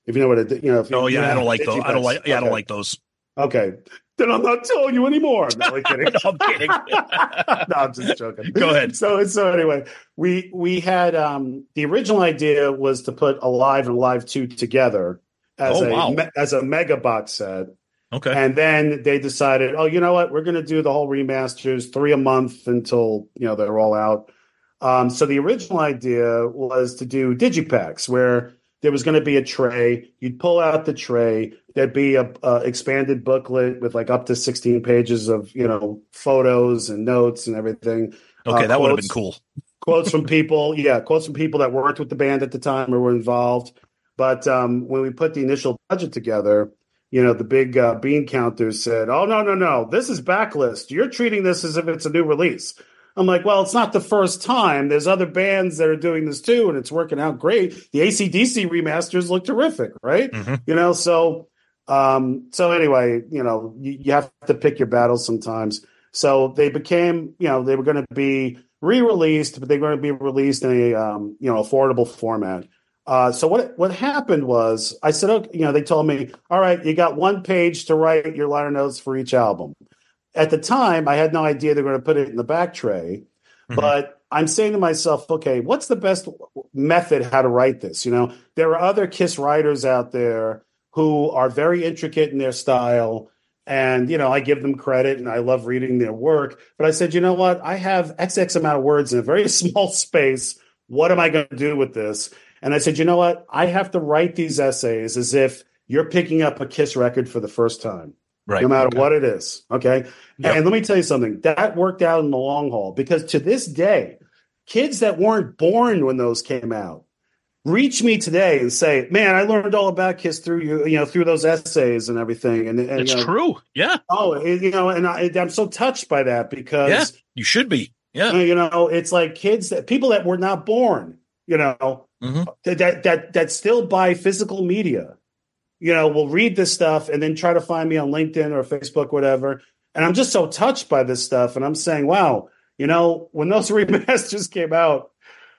If you know what it, you know. If you, Oh you yeah, know I don't like Digipacks. those. I don't like. Yeah, I don't Okay. like those. Okay, then I'm not telling you anymore. No, I'm kidding. No, I'm kidding. No, I'm just joking. Go ahead. So, so anyway, we we had um, the original idea was to put Alive and Alive two together as Oh, a wow. me- as a mega box set. Okay. And then they decided, oh, you know what? We're going to do the whole remasters, three a month until, you know, they're all out. Um, so the original idea was to do digipacks where there was going to be a tray. You'd pull out the tray. There'd be a, a expanded booklet with like up to sixteen pages of, you know, photos and notes and everything. Okay, Uh, that would have been quotes- cool. Quotes from people. Yeah, quotes from people that worked with the band at the time or were involved. But um, when we put the initial budget together, you know, the big uh, bean counters said, oh, no, no, no, this is backlist. You're treating this as if it's a new release. I'm like, well, it's not the first time. There's other bands that are doing this too, and it's working out great. The A C D C remasters look terrific, right? Mm-hmm. You know, so um, so anyway, you know, you, you have to pick your battles sometimes. So they became, you know, they were going to be re-released, but they were going to be released in a, um, you know, affordable format. Uh, so what what happened was I said, okay, you know, they told me, all right, you got one page to write your liner notes for each album. At the time, I had no idea they were going to put it in the back tray, Mm-hmm. but I'm saying to myself, okay, what's the best method how to write this? You know, there are other KISS writers out there who are very intricate in their style. And, you know, I give them credit and I love reading their work. But I said, you know what? I have X X amount of words in a very small space. What am I going to do with this? And I said, you know what? I have to write these essays as if you're picking up a KISS record for the first time. Right. No matter Okay. what it is. Okay. Yep. And let me tell you something that worked out in the long haul because to this day, kids that weren't born when those came out reach me today and say, man, I learned all about KISS through you, you know, through those essays and everything. And, and It's you know, true. Yeah. Oh, it- you know, and I, I'm so touched by that because, Yeah. You should be. Yeah. you know, it's like kids that people that were not born, you know, Mm-hmm. that, that, that, that still buy physical media, you know, will read this stuff and then try to find me on LinkedIn or Facebook, whatever. And I'm just so touched by this stuff. And I'm saying, wow, you know, when those remasters came out,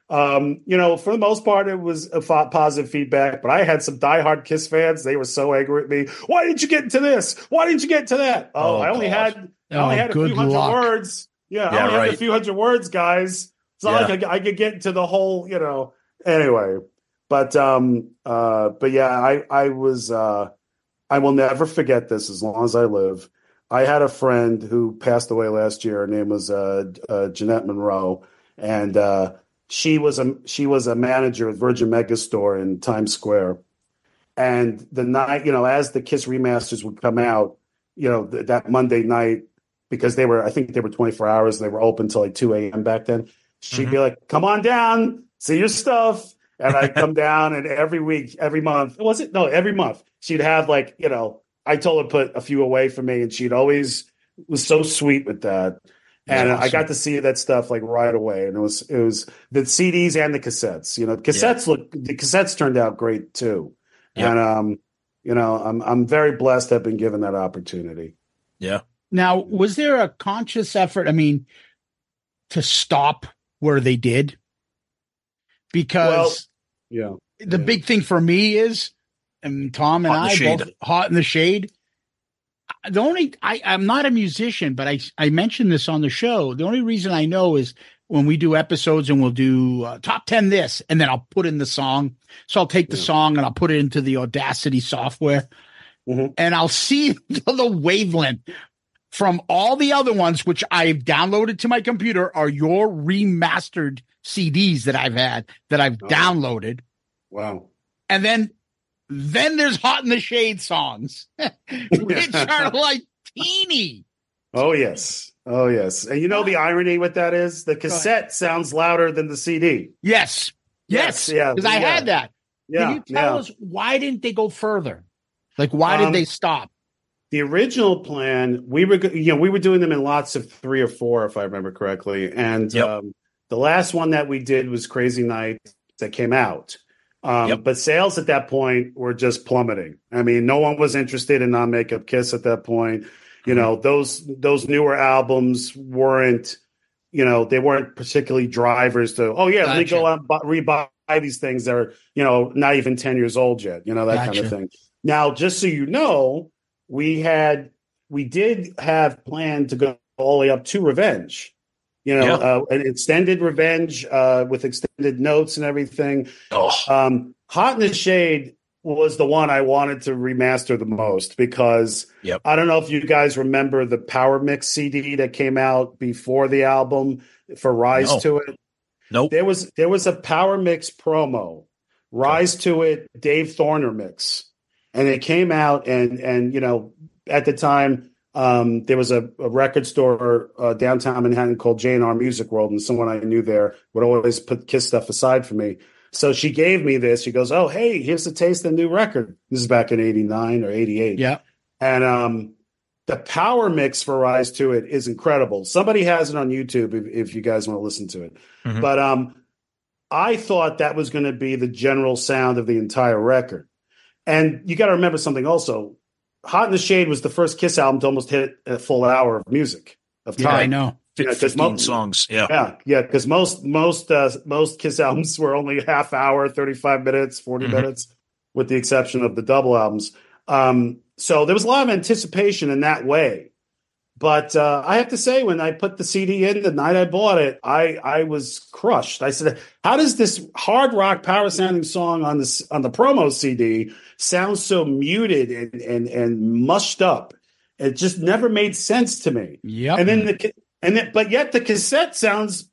um, you know, for the most part, it was a fo- positive feedback, but I had some diehard KISS fans. They were so angry at me. Why didn't you get into this? Why didn't you get into that? Oh, Oh, I only God. had, I only Oh, had a good few hundred luck. words. Yeah, I Yeah, only had right. a few hundred words, guys. It's not Yeah. like I, I could get into the whole, you know, anyway. But, um, uh, but yeah, I, I was, uh, I will never forget this as long as I live. I had a friend who passed away last year. Her name was uh, uh, Jeanette Monroe, and uh, she was a she was a manager at Virgin Megastore in Times Square. And the night, you know, as the KISS remasters would come out, you know, th- that Monday night, because they were, I think they were twenty-four hours, they were open till like two a.m. back then. She'd Mm-hmm. be like, "Come on down, see your stuff." And I'd come down, and every week, every month, was it? No, every month, she'd have like, you know, I told her to put a few away for me, and she'd always was so sweet with that. And Yeah, I got to see that stuff like right away, and it was it was the C Ds and the cassettes. You know, cassettes look the cassettes turned out great too. Yep. And um, you know, I'm I'm very blessed to have been given that opportunity. Yeah. Now, was there a conscious effort, I mean, to stop where they did? Because Yeah, the yeah. big thing for me is, and Tom and Hot in the I shade. both hot in the shade. The only I, I'm not a musician, but I I mentioned this on the show. The only reason I know is when we do episodes and we'll do uh, top ten this, and then I'll put in the song. So I'll take the Yeah. song and I'll put it into the Audacity software, Mhm. and I'll see the, the wavelength from all the other ones, which I've downloaded to my computer, are your remastered C Ds that I've had that I've Oh. downloaded. Wow. And then, then there's Hot in the Shade songs, which are like teeny. Oh yes. Oh yes. And you know the irony with that is the cassette sounds louder than the C D. Yes. Yes. Yes, yeah, Because I yeah. had that. Yeah. Can you tell yeah. us why didn't they go further? Like, why did Um, they stop? The original plan, we were, go- you know, we were doing them in lots of three or four, if I remember correctly. And Yep. um, the last one that we did was Crazy Night that came out. Um, Yep. But sales at that point were just plummeting. I mean, no one was interested in non-makeup Kiss at that point. You know, those those newer albums weren't, you know, they weren't particularly drivers to, oh yeah, let me Gotcha. go out and bu- rebuy these things that are, you know, not even ten years old yet, you know, that Gotcha. kind of thing. Now, just so you know, we had, we did have planned to go all the way up to Revenge, you know, Yeah. uh, an extended Revenge uh, with extended notes and everything. Oh. Um, Hot in the Shade was the one I wanted to remaster the most because Yep. I don't know if you guys remember the Power Mix C D that came out before the album for Rise No. to It. Nope. There was there was a Power Mix promo, Rise to It, Dave Thorner mix, and it came out and and you know at the time um, there was a, a record store uh, downtown Manhattan called J and R Music World, and someone I knew there would always put Kiss stuff aside for me. So she gave me this. She goes, "Oh, hey, here's a taste of the new record." This is back in eighty-nine or eighty-eight. Yeah. And um, the Power Mix for Rise to It is incredible. Somebody has it on YouTube if, if you guys want to listen to it. Mhm. But um, I thought that was going to be the general sound of the entire record. And you got to remember something also. Hot in the Shade was the first Kiss album to almost hit a full hour of music, of Yeah, time. I know. You know, 'cause fifteen mo- songs. Yeah. Yeah, yeah, because most most uh, most Kiss albums were only a half hour, thirty-five minutes, forty Mhm. minutes, with the exception of the double albums. Um, so there was a lot of anticipation in that way. But uh, I have to say, when I put the C D in the night I bought it, I I was crushed. I said, "How does this hard rock power sounding song on this on the promo C D sound so muted and and and mushed up?" It just never made sense to me. Yep. And then the ca- and then, but yet the cassette sounds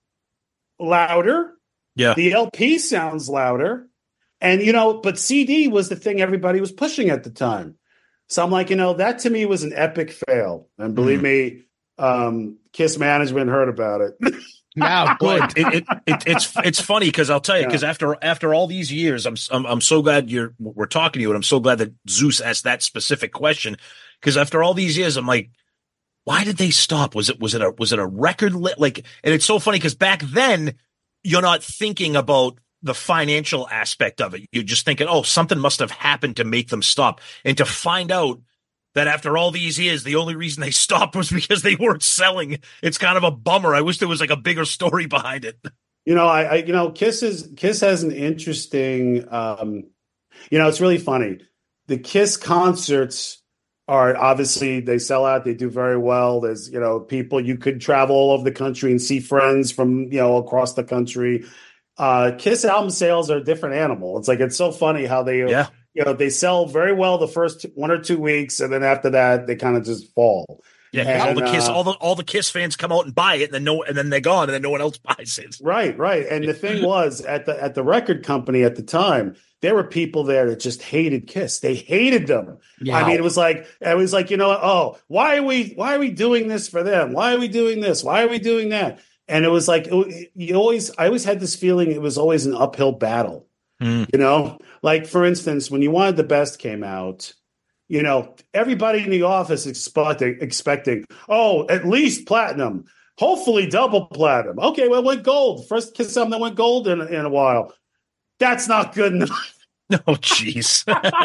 louder. Yeah. The L P sounds louder, and you know, but C D was the thing everybody was pushing at the time. So I'm like, you know, that to me was an epic fail. And believe me, um, Kiss management heard about it. Now, Well, good. it, it, it, it's it's funny because I'll tell you Yeah. because after after all these years, I'm, I'm I'm so glad you're we're talking to you, and I'm so glad that Zeus asked that specific question because after all these years, I'm like, why did they stop? Was it was it a was it a record li- like? And it's so funny because back then you're not thinking about the financial aspect of it. You're just thinking, oh, something must have happened to make them stop, and to find out that after all these years, the only reason they stopped was because they weren't selling. It's kind of a bummer. I wish there was like a bigger story behind it. You know, I, I you know, Kiss is Kiss has an interesting. Um, you know, it's really funny. The Kiss concerts are obviously they sell out. They do very well. There's you know people you could travel all over the country and see friends from you know across the country. Uh, Kiss album sales are a different animal. It's like it's so funny how they Yeah. you know they sell very well the first one or two weeks, and then after that they kind of just fall. Yeah, 'cause all And, the Kiss, uh, all the all the Kiss fans come out and buy it, and then no, and then they're gone, and then no one else buys it. Right, right. And the thing was at the at the record company at the time, there were people there that just hated Kiss. They hated them. Yeah. I mean, it was like it was like, you know, oh, why are we why are we doing this for them? Why are we doing this? Why are we doing that? And it was like it, you always I always had this feeling it was always an uphill battle. Mm. You know? Like for instance, when You Wanted the Best came out, you know, everybody in the office expecting expecting, oh, at least platinum. Hopefully double platinum. Okay, well, it went gold. First Kiss album that went gold in, in a while. That's not good enough. Oh, jeez.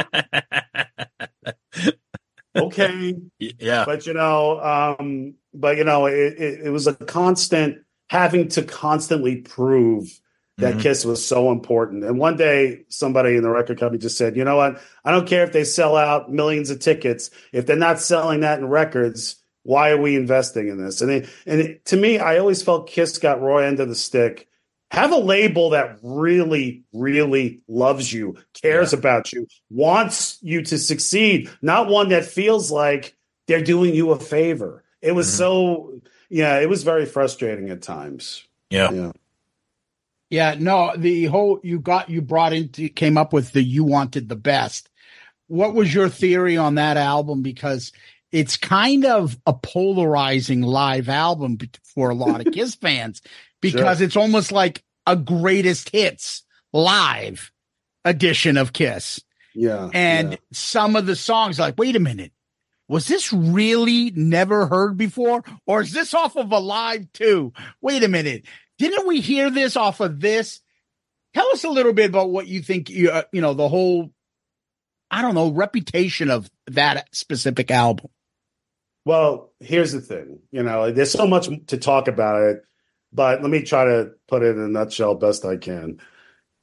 Okay. Yeah. But, you know, um, but, you know, it, it, it was a constant having to constantly prove that Mhm. Kiss was so important. And one day somebody in the record company just said, you know what? I don't care if they sell out millions of tickets. If they're not selling that in records, why are we investing in this? And it, and it, to me, I always felt Kiss got raw end of the stick. Have a label that really, really loves you, cares about you, wants you to succeed, not one that feels like they're doing you a favor. It was Mhm. so, yeah, it was very frustrating at times. Yeah. Yeah. Yeah, no, the whole you got you brought into came up with the You Wanted the Best. What was your theory on that album? Because it's kind of a polarizing live album b- for a lot of Kiss fans because Sure. it's almost like a greatest hits live edition of Kiss. Yeah. And yeah. some of the songs like, wait a minute, was this really never heard before? Or is this off of a live too? Wait a minute. Didn't we hear this off of this? Tell us a little bit about what you think, you, uh, you know, the whole, I don't know, reputation of that specific album. Well, here's the thing. You know, there's so much to talk about it, but let me try to put it in a nutshell best I can.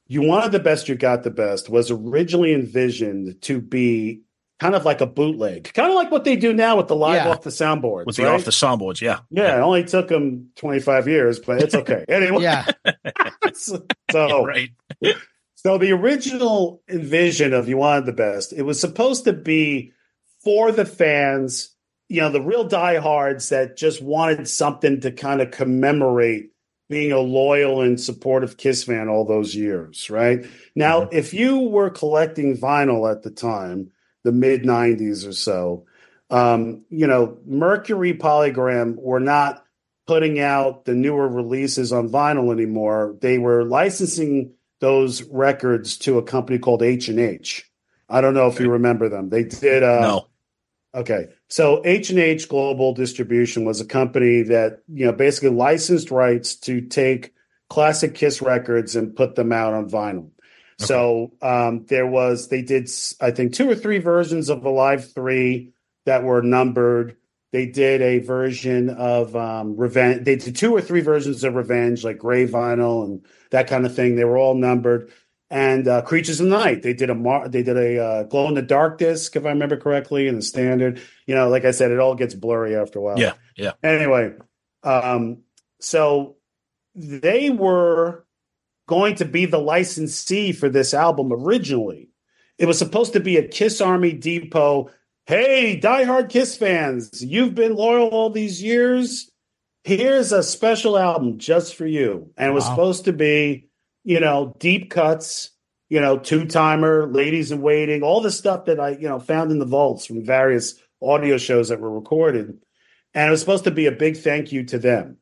You Wanted the Best, You Got the Best was originally envisioned to be kind of like a bootleg, kind of like what they do now with the live Yeah. off the soundboards. With the right? off the soundboards, yeah. Yeah, it only took them twenty-five years, but it's okay. Anyway, Yeah. so, Right. so the original envision of You Wanted the Best, it was supposed to be for the fans, you know, the real diehards that just wanted something to kind of commemorate being a loyal and supportive Kiss fan all those years, right? Now, Mm-hmm. if you were collecting vinyl at the time, the mid nineties or so, um, you know, Mercury Polygram were not putting out the newer releases on vinyl anymore. They were licensing those records to a company called H and H. I don't know if you remember them. They did. Uh, No. Okay. So H and H Global Distribution was a company that, you know, basically licensed rights to take classic Kiss records and put them out on vinyl. So um, there was, they did, I think, two or three versions of Alive three that were numbered. They did a version of um, Revenge. They did two or three versions of Revenge, like gray vinyl and that kind of thing. They were all numbered. And uh, Creatures of the Night, they did a mar- they did a uh, glow in the dark disc, if I remember correctly, in the standard. You know, like I said, it all gets blurry after a while. Yeah, yeah. Anyway, um, so they were going to be the licensee for this album originally. It was supposed to be a Kiss Army Depot. Hey, diehard Kiss fans, you've been loyal all these years. Here's a special album just for you. And it was Wow. supposed to be, you know, deep cuts, you know, two-timer, Ladies in Waiting, all the stuff that I, you know, found in the vaults from various audio shows that were recorded. And it was supposed to be a big thank you to them.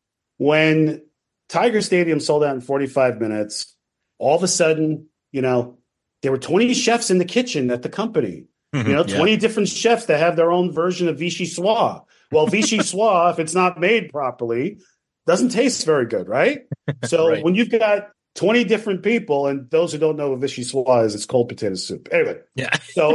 When Tiger Stadium sold out in forty-five minutes, all of a sudden, you know, there were twenty chefs in the kitchen at the company. Mhm, You know, yeah. twenty different chefs that have their own version of Vichy Soir. Well, Vichy Soir, if it's not made properly, doesn't taste very good, right? So Right. when you've got twenty different people, and those who don't know what Vichy Soir is, it's cold potato soup. Anyway, Yeah. so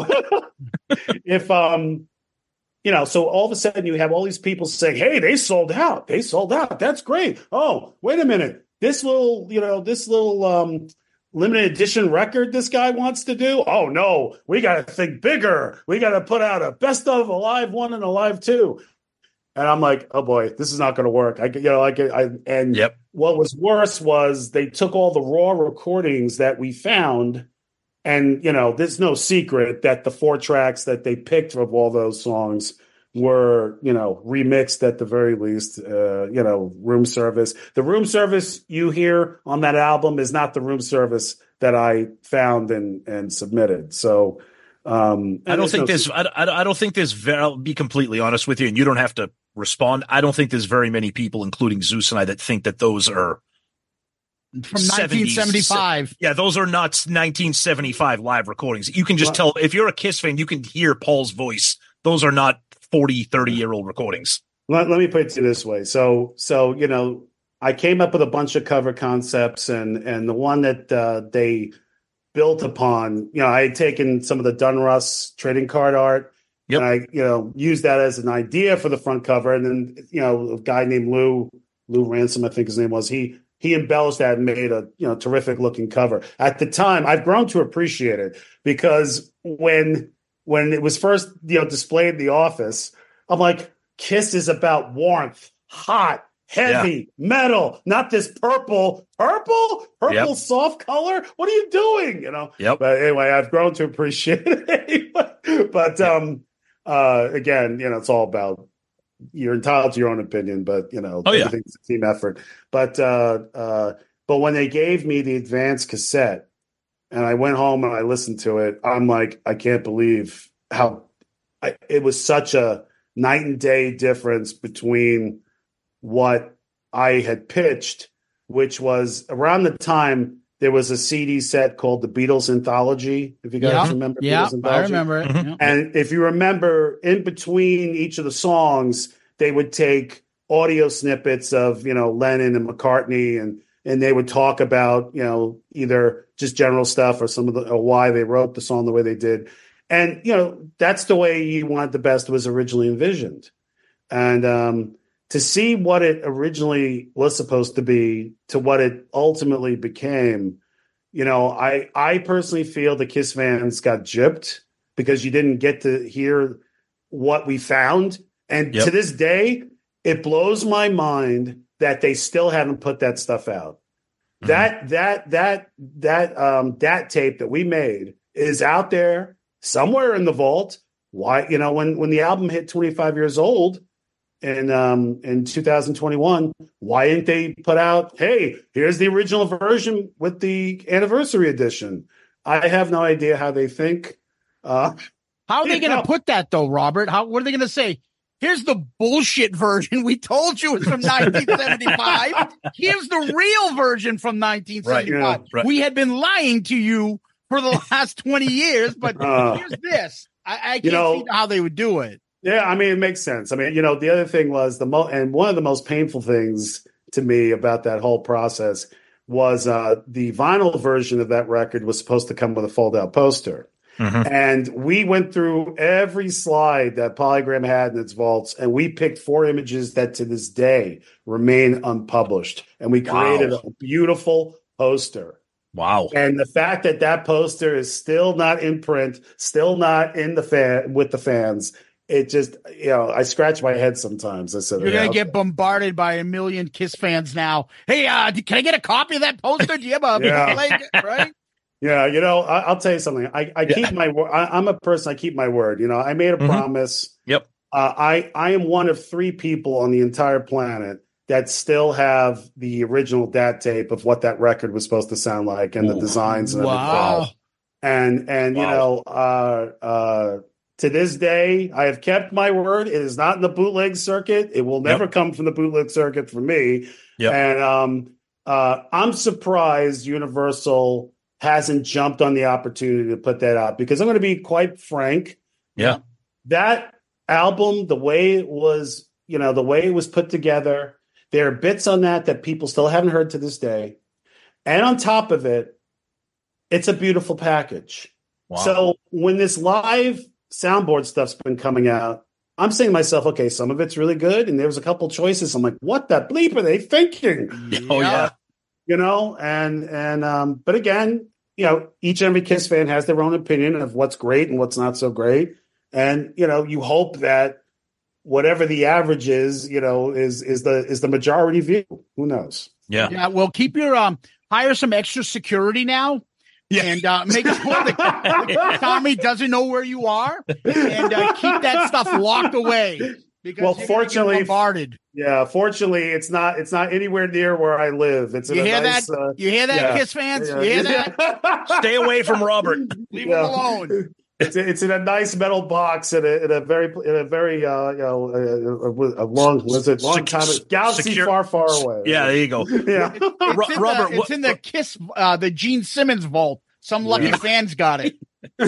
if um you know, so all of a sudden you have all these people saying, "Hey, they sold out. They sold out. That's great. Oh, wait a minute. This little, you know, this little um limited edition record this guy wants to do. Oh no, we got to think bigger. We got to put out a best of Alive one and Alive two." And I'm like, "Oh boy, this is not going to work." I, you know, like I and Yep. what was worse was they took all the raw recordings that we found. And, you know, there's no secret that the four tracks that they picked of all those songs were, you know, remixed at the very least, uh, you know, Room Service. The Room Service you hear on that album is not the Room Service that I found and, and submitted. So um, I don't there's think no there's. secret. I, I I don't think there's. Very, I'll be completely honest with you, and you don't have to respond. I don't think there's very many people, including Zeus and I, that think that those are From seventies. nineteen seventy-five. Yeah, those are not nineteen seventy-five live recordings. You can just Well- tell if you're a Kiss fan, you can hear Paul's voice. Those are not forty, thirty year old recordings. Let, let me put it to you this way. So, so you know, I came up with a bunch of cover concepts, and and the one that uh, they built upon, you know, I had taken some of the Dunruss trading card art, Yep. and I, you know, used that as an idea for the front cover, and then, you know, a guy named Lou Lou Ransom, I think his name was, he he embellished that and made a, you know, terrific looking cover. At the time, I've grown to appreciate it, because when when it was first, you know, displayed in the office, I'm like, Kiss is about warmth, hot, heavy, metal, not this purple, purple, purple Yep. soft color. What are you doing? You know? Yep. But anyway, I've grown to appreciate it. But um, uh, again, you know, it's all about, you're entitled to your own opinion, but you know, Oh, yeah. everything's a team effort. But uh, uh, but when they gave me the advanced cassette, and I went home and I listened to it, I'm like, I can't believe how I, it was such a night and day difference between what I had pitched, which was around the time there was a C D set called the Beatles Anthology. If you guys Yeah. remember, Yeah, Beatles Anthology. I remember it. Mhm. Yeah. And if you remember, in between each of the songs, they would take audio snippets of, you know, Lennon and McCartney, and and they would talk about, you know, either just general stuff or some of the or why they wrote the song the way they did. And, you know, that's the way You Wanted the Best was originally envisioned. And um, to see what it originally was supposed to be to what it ultimately became, you know, I I personally feel the Kiss fans got gypped because you didn't get to hear what we found. And Yep. to this day, it blows my mind that they still haven't put that stuff out. Mhm. That that that that um that tape that we made is out there somewhere in the vault. Why, you know, when when the album hit twenty-five years old in um in two thousand twenty-one, why didn't they put out, hey, here's the original version with the anniversary edition? I have no idea how they think. Uh How are they you going to know. put that though, Robert? How what are they going to say? Here's the bullshit version. We told you it's from nineteen seventy-five. Here's the real version from nineteen seventy-five. Right, yeah, right. We had been lying to you for the last twenty years, but Uh, here's this. I, I can't you know, see how they would do it. Yeah, I mean, it makes sense. I mean, you know, the other thing was the mo and one of the most painful things to me about that whole process was uh, the vinyl version of that record was supposed to come with a fold-out poster. Mhm. And we went through every slide that Polygram had in its vaults, and we picked four images that to this day remain unpublished. And we created Wow. a beautiful poster. Wow. And the fact that that poster is still not in print, still not in the fan with the fans, it just, you know, I scratch my head sometimes. I said, You're yeah, going to get bombarded by a million Kiss fans now. Hey, uh, can I get a copy of that poster? Do you have a Yeah. bootleg? Right? Yeah, you know, I, I'll tell you something. I, I keep my word. I'm a person. I keep my word. You know, I made a Mhm. promise. Yep. Uh, I I am one of three people on the entire planet that still have the original DAT tape of what that record was supposed to sound like and the Ooh. designs and Wow. everything. And and you Wow. know, uh, uh, to this day, I have kept my word. It is not in the bootleg circuit. It will never Yep. come from the bootleg circuit for me. Yep. And um, uh, I'm surprised Universal hasn't jumped on the opportunity to put that out, because I'm going to be quite frank. Yeah. That album, the way it was, you know, the way it was put together, there are bits on that that people still haven't heard to this day. And on top of it, it's a beautiful package. Wow. So when this live soundboard stuff's been coming out, I'm saying to myself, okay, some of it's really good. And there was a couple choices. I'm like, what the bleep are they thinking? Oh, yeah. You know, and and um, but again, you know, each and every Kiss fan has their own opinion of what's great and what's not so great. And, you know, you hope that whatever the average is, you know, is is the is the majority view. Who knows? Yeah. Yeah. Well, keep your um hire some extra security now. Yeah. And uh, make sure that Tommy doesn't know where you are, and uh, keep that stuff locked away. Because Well, you're gonna get fortunately, bombarded. Yeah, fortunately, it's not it's not anywhere near where I live. It's in You a hear nice, that? Uh, You hear that, yeah. Kiss fans? Yeah. You hear that? Stay away from Robert. Leave Yeah. him alone. It's it's in a nice metal box in a in a very in a very uh you know a, a, a long was it long Sec- time galaxy secure- far far away. Yeah, there you go. Yeah. It's, Ro- in, Robert, the, it's what- in the Kiss, uh, the Gene Simmons vault. Some lucky Yeah. fans got it.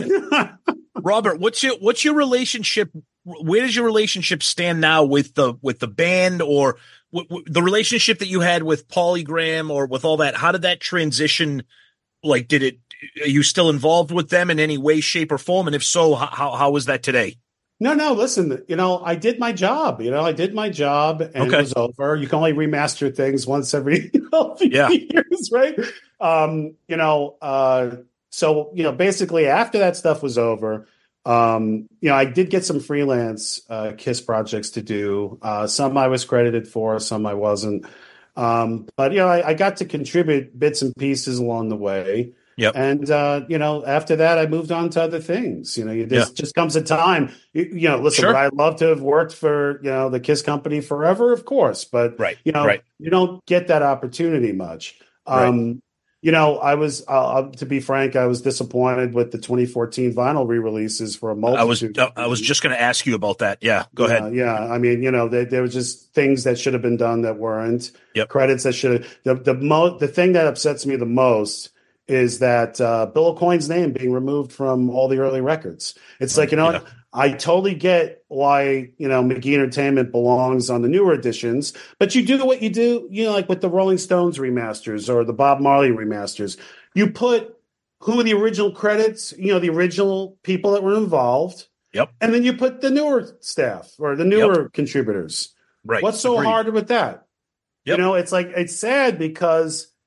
Robert, what's your what's your relationship? Where does your relationship stand now with the with the band, or w- w- the relationship that you had with Polygram, or with all that? How did that transition? Like, did it? Are you still involved with them in any way, shape, or form? And if so, how how, how is that today? No, no, listen, you know, I did my job. You know, I did my job and Okay. it was over. You can only remaster things once every you know, few Yeah. years, right? Um, you know, uh, so, you know, basically after that stuff was over, um, you know, I did get some freelance uh, Kiss projects to do. Uh, some I was credited for, some I wasn't. Um, but, you know, I, I got to contribute bits and pieces along the way. Yep. And, uh, you know, after that, I moved on to other things. You know, you just, Yeah. just comes a time, you, you know, listen, Sure. would I love to have worked for, you know, the Kiss company forever? Of course. But, Right, you know, right. you don't get that opportunity much. Um, You know, I was, uh, to be frank, I was disappointed with the twenty fourteen vinyl re-releases for a multitude. I was I was just going to ask you about that. Yeah, go Yeah, ahead. Yeah, I mean, you know, there, there was just things that should have been done that weren't. Yep. Credits that should have. The the mo- the thing that upsets me the most is that uh, Bill Aucoin's name being removed from all the early records. It's like, you know, Yeah. I totally get why, you know, McGee Entertainment belongs on the newer editions, but you do what you do, you know, like with the Rolling Stones remasters or the Bob Marley remasters. You put who are the original credits, you know, the original people that were involved. Yep. And then you put the newer staff or the newer contributors. Right. What's so Agreed. hard with that? Yep. You know, it's like, it's sad because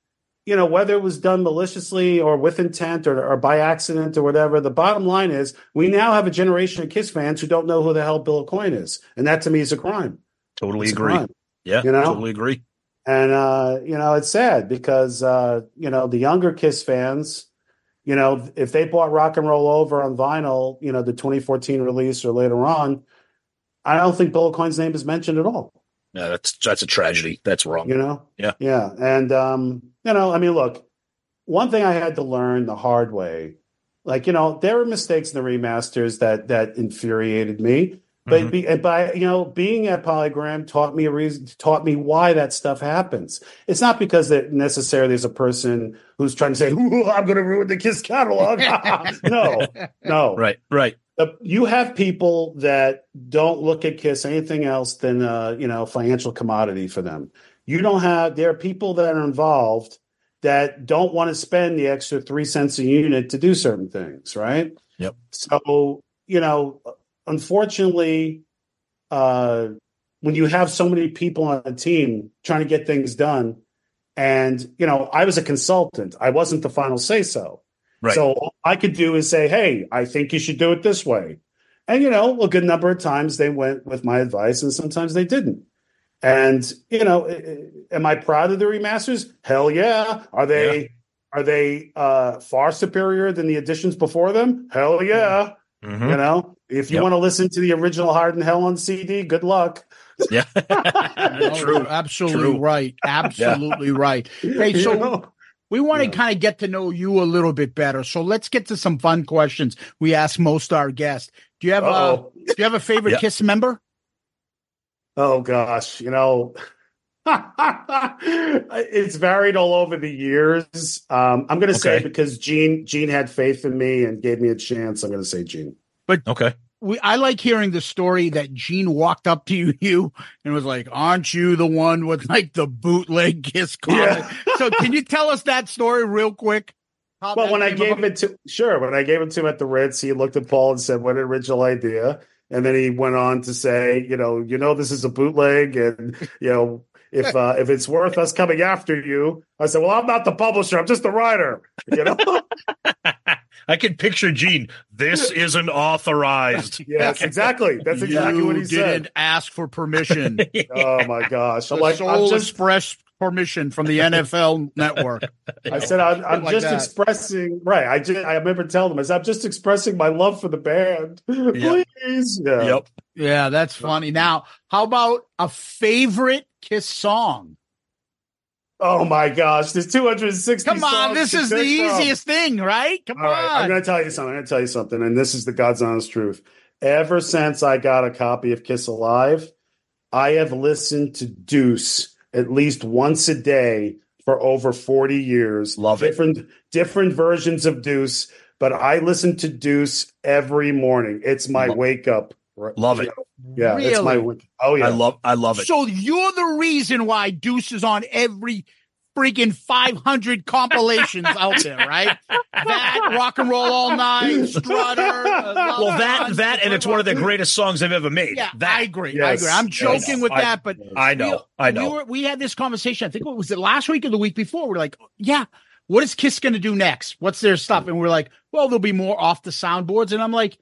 you know, whether it was done maliciously or with intent or, or by accident or whatever, the bottom line is we now have a generation of Kiss fans who don't know who the hell Bill Aucoin is. And that to me is a crime. Totally It's a agree. crime, Yeah, you know? totally agree. And, uh, you know, it's sad because, uh, you know, the younger Kiss fans, you know, if they bought Rock and Roll Over on vinyl, you know, the twenty fourteen release or later on, I don't think Bill Aucoin's name is mentioned at all. Yeah, that's that's a tragedy. That's wrong. You know? Yeah. Yeah. And, um, you know, I mean, look, one thing I had to learn the hard way, like, you know, there were mistakes in the remasters that that infuriated me. But Mhm. be, and by you know, being at Polygram taught me a reason, taught me why that stuff happens. It's not because that necessarily there's a person who's trying to say, "Ooh, I'm going to ruin the Kiss catalog." no, no, Right, right. Uh, you have people that don't look at Kiss anything else than uh, you know, financial commodity for them. You don't have. There are people that are involved that don't want to spend the extra three cents a unit to do certain things, right? Yep. So you know. Unfortunately, uh, when you have so many people on a team trying to get things done, and you know, I was a consultant, I wasn't the final say so. Right. So all I could do is say, "Hey, I think you should do it this way," and you know, a good number of times they went with my advice, and sometimes they didn't. And you know, am I proud of the remasters? Hell yeah! Are they Yeah. are they uh, far superior than the editions before them? Hell yeah! Mhm. You know, if you Yep. want to listen to the original Hard in Hell on C D, good luck. Yeah. No, True. you're absolutely True. right. Absolutely right. Hey, You so know? we want to Yeah. kind of get to know you a little bit better. So let's get to some fun questions we ask most our guests. Do you have a Uh-oh. Do you have a favorite Yeah. Kiss member? Oh gosh, you know, it's varied all over the years. Um, I'm going to say Okay. because Gene Gene had faith in me and gave me a chance. I'm going to say Gene. Okay. We I like hearing the story that Gene walked up to you, you and was like, "Aren't you the one with like the bootleg Kiss comic?" So can you tell us that story real quick? How Well, that when I came gave about? it to sure, when I gave it to him at the Ritz, he looked at Paul and said, "What an original idea." And then he went on to say, you know, you know, this is a bootleg, and you know, if uh, if it's worth us coming after you, I said, well, I'm not the publisher, I'm just the writer. You know, I can picture Gene. This isn't authorized. yes, exactly. That's exactly you what he didn't said. ask for permission. Oh my gosh! I'm The like, sole I'm just, express permission from the N F L Network. I said, I'm, I'm like just that. expressing, right? I just, I remember telling him, I said, I'm just expressing my love for the band, please. Yeah. Yep. Yeah, that's funny. Now, how about a favorite Kiss song? Oh my gosh, there's two hundred sixty. Come on, songs this to is the pick from. easiest thing, right? Come All right, I'm on. going to tell you something. I'm going to tell you something, and this is the God's honest truth. Ever since I got a copy of Kiss Alive, I have listened to Deuce at least once a day for over forty years. Love it. different, Different versions of Deuce, but I listen to Deuce every morning. It's my Love- wake up. Love it. Yeah, it's my Really? wake. Oh yeah, I love I love it. So you're the reason why Deuce is on every freaking five hundred compilations out there, right? That, Rock and Roll All Night, Strutter. uh, Love well, that Guns, that and it's one of the greatest songs they've ever made. Yeah, that I agree. I Yes, agree. I'm yes. joking with I- that, but I know. we, I know. We, were, we had this conversation. I think it was it last week or the week before. We're like, yeah, what is Kiss going to do next? What's their stuff? And we're like, well, there'll be more off the soundboards. And I'm like,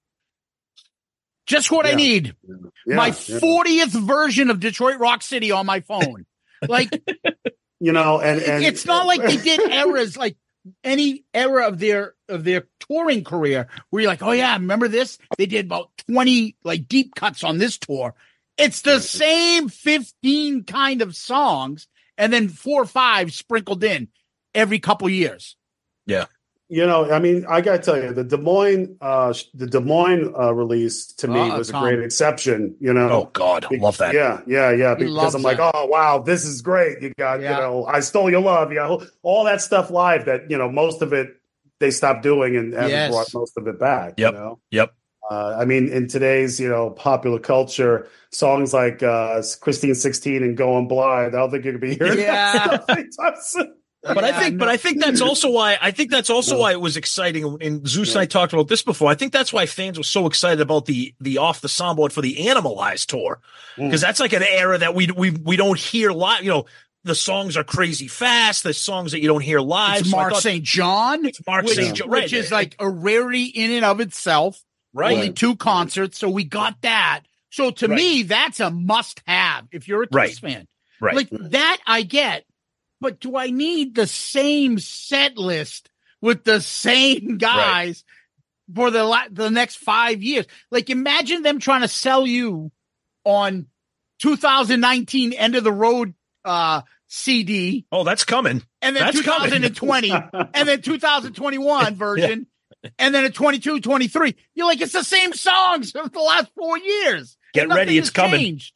just what I Yeah. need. Yeah, my yeah. fortieth version of Detroit Rock City on my phone. Like, You know, and, and it's not like they did eras like any era of their of their touring career where you're like, oh yeah, remember this? They did about twenty like deep cuts on this tour. It's the same fifteen kind of songs, and then four or five sprinkled in every couple years. Yeah. You know, I mean, I got to tell you, the Des Moines, uh, the Des Moines uh, release to me Uh, was a Tom. great exception. You know, Oh God, love that. Yeah, yeah, yeah. He Because loves I'm like, that. oh wow, this is great. You got, Yeah. you know, I Stole Your Love. Yeah, all that stuff live. That you know, most of it they stopped doing and haven't Yes. brought most of it back. Yep. You know, Yep. uh, I mean, in today's you know popular culture, songs like uh, Christine sixteen and Going Blind, I don't think you could be hearing Yeah. that stuff anytime soon. But I Yeah, think, no. but I think that's also why I think that's also why it was exciting. And Zeus and I talked about this before. I think that's why fans were so excited about the the off the soundboard for the Animalized tour, because that's like an era that we we we don't hear live. You know, the songs are crazy fast. The songs that you don't hear live. It's So I Mark thought- Saint John, It's Mark which, Saint John, which right. is like a rarity in and of itself. Right. Only two concerts, so we got that. So to Right. me, that's a must-have if you're a Kiss Right. fan. Right. Like that, I get. But do I need the same set list with the same guys for the la- the next five years? Like, imagine them trying to sell you on two thousand nineteen End of the Road uh, C D. Oh, that's coming. And then That's coming. twenty twenty, and then two thousand twenty-one version, and then a twenty-two, twenty-three. You're like, it's the same songs of the last four years. Get Nothing ready, it's has coming. changed.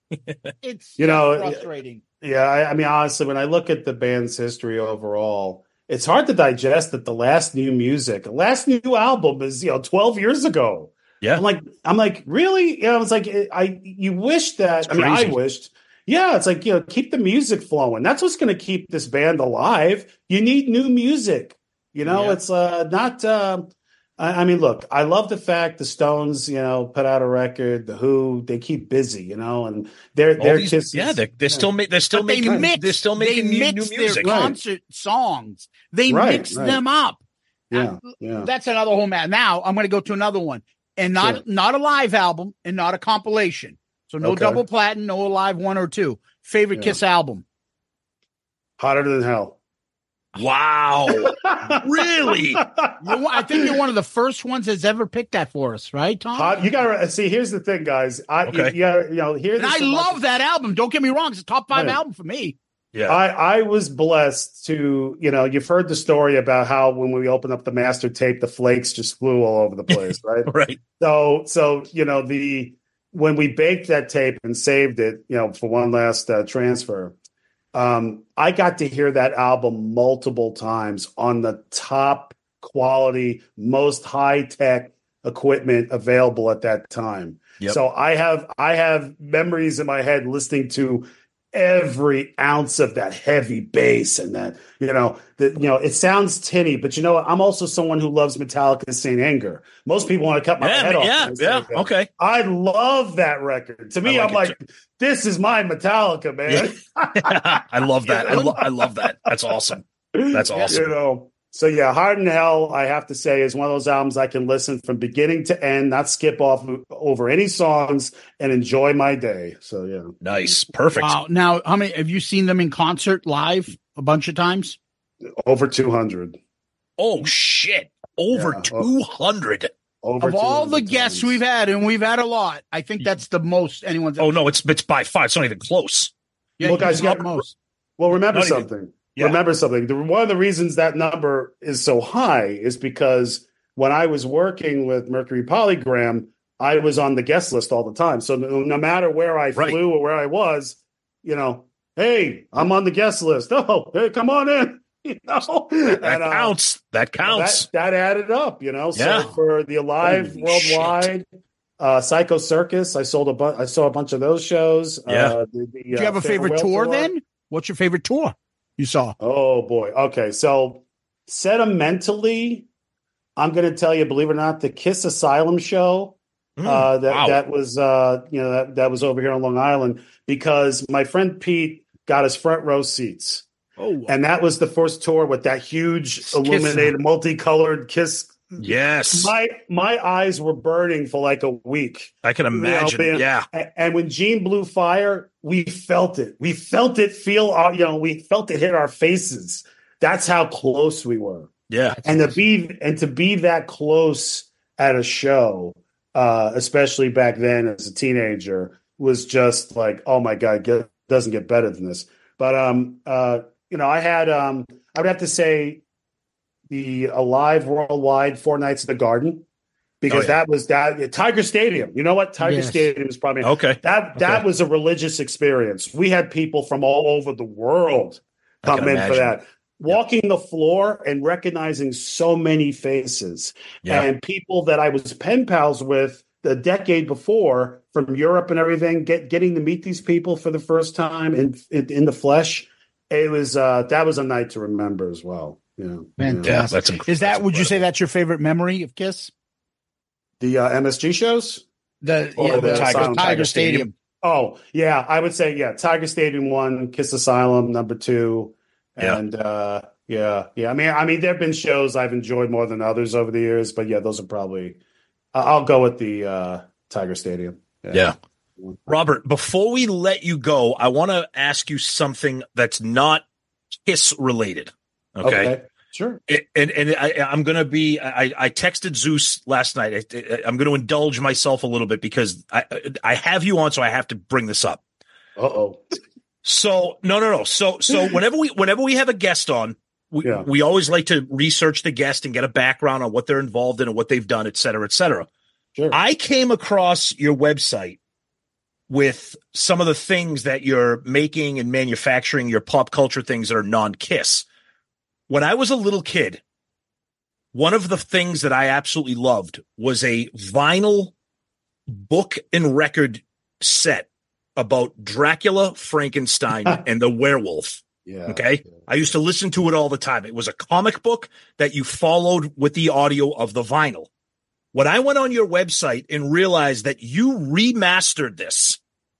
It's You know, frustrating. Yeah, I, I mean, honestly, when I look at the band's history overall, it's hard to digest that the last new music, the last new album is, you know, twelve years ago. Yeah. I'm like, I'm like, really? You know, it's like, I, you wish that, I mean, I crazy. wished, yeah, it's like, you know, keep the music flowing. That's what's going to keep this band alive. You need new music. You know, Yeah. it's uh, not, uh, I, I mean, look, I love the fact the Stones, you know, put out a record, the Who, they keep busy, you know, and they're, All they're these- Kiss. yeah, they're, they're still ma- they're still But they making mix, they're still making they new, mix new their music. Right. concert songs. They Right, mix right. them up. Yeah, yeah. That's another whole man. Now I'm going to go to another one, and not Sure. not a live album and not a compilation. So no Okay. double platinum, no live one or two. Favorite Yeah. Kiss album? Hotter than hell. Wow, really? You're one- I think you're one of the first ones that's ever picked that for us, right, Tom? Hot, you gotta see. Here's the thing, guys. I, Okay. you, you, you know, here's and I love that album. Don't get me wrong; it's a top five Right. album for me. Yeah, I, I was blessed to, you know, you've heard the story about how when we opened up the master tape, the flakes just flew all over the place, right? right. So, so you know, the when we baked that tape and saved it, you know, for one last uh, transfer, um, I got to hear that album multiple times on the top quality, most high tech equipment available at that time. Yep. So I have I have memories in my head listening to every ounce of that heavy bass and that, you know, that, you know, it sounds tinny, but you know what? I'm also someone who loves Metallica's Saint Anger. Most people want to cut my Yeah, head off. yeah, when I say yeah. that. Okay. I love that record. To me, I I'm like like, this is my Metallica, man. I love that. I, lo- I love that. That's awesome. That's awesome. You know, so yeah, Hard in Hell, I have to say, is one of those albums I can listen from beginning to end, not skip off over any songs, and enjoy my day. So yeah, Nice. Perfect. Wow. Now, how many have you seen them in concert live a bunch of times? over two hundred. Oh shit. Over Yeah. two hundred. Over Of all the two hundred guests times. we've had, and we've had a lot, I think that's the most anyone's. Oh no, it's it's by five. It's not even close. yeah, Well, guys, you got yeah. most. Well, remember Not even- something. Yeah. Remember something. The, one of the reasons that number is so high is because when I was working with Mercury Polygram, I was on the guest list all the time. So no, no matter where I Right. flew or where I was, you know, hey, I'm on the guest list. Oh, hey, come on in. You know, That And, uh, counts. That counts. That, that added up, you know. So Yeah. for the Alive Holy Worldwide, uh, Psycho Circus, I sold a bu- I saw a bunch of those shows. Yeah. Uh, the, the, Do you uh, have a favorite Farewell tour then? What's your favorite tour you saw? Oh boy. Okay. So sentimentally, I'm going to tell you, believe it or not, the Kiss Asylum show. Mm, uh, that wow. that was uh, you know that, that was over here on Long Island because my friend Pete got us front row seats, Oh, and that was the first tour with that huge Kiss. illuminated, multicolored Kiss. Yes. My my eyes were burning for like a week. I can imagine. man. Yeah. A- And when Gene blew fire, we felt it. We felt it feel, our, you know, we felt it hit our faces. That's how close we were. Yeah. And to be and to be that close at a show, uh, especially back then as a teenager, was just like, oh my God, get, doesn't get better than this. But um, uh, you know, I had um, I would have to say the Alive Worldwide Four Nights at the Garden. Because Oh, yeah. that was that Tiger Stadium. You know what? Tiger Yes. Stadium is probably Okay. that that Okay. was a religious experience. We had people from all over the world I can come in for imagine. that. Walking the floor and recognizing so many faces Yeah. and people that I was pen pals with the decade before from Europe and everything, get getting to meet these people for the first time in in, in the flesh. It was uh, that was a night to remember as well. Yeah, fantastic. Yeah, that's inc- Is that, that's would you say incredible. that's your favorite memory of Kiss? The uh, M S G shows. The, Or yeah, the the Tiger- Tiger, Tiger Stadium. Stadium. Oh, yeah, I would say, yeah, Tiger Stadium one, Kiss Asylum number two. Yeah. And uh, yeah, yeah. I mean, I mean, there have been shows I've enjoyed more than others over the years, but yeah, those are probably, uh, I'll go with the uh, Tiger Stadium. Yeah. yeah. Robert, before we let you go, I want to ask you something that's not Kiss related. Okay. okay. Sure. It, and and I, I'm going to be, I, I texted Zeus last night. I, I, I'm going to indulge myself a little bit because I I have you on, so I have to bring this up. Uh-oh. So, no, no, no. So, so whenever we, whenever we have a guest on, we, yeah. we always like to research the guest and get a background on what they're involved in and what they've done, et cetera, et cetera. Sure. I came across your website with some of the things that you're making and manufacturing, your pop culture things that are non-Kiss. When I was a little kid, one of the things that I absolutely loved was a vinyl book and record set about Dracula, Frankenstein, and the werewolf. Yeah. Okay. Yeah. I used to listen to it all the time. It was a comic book that you followed with the audio of the vinyl. When I went on your website and realized that you remastered this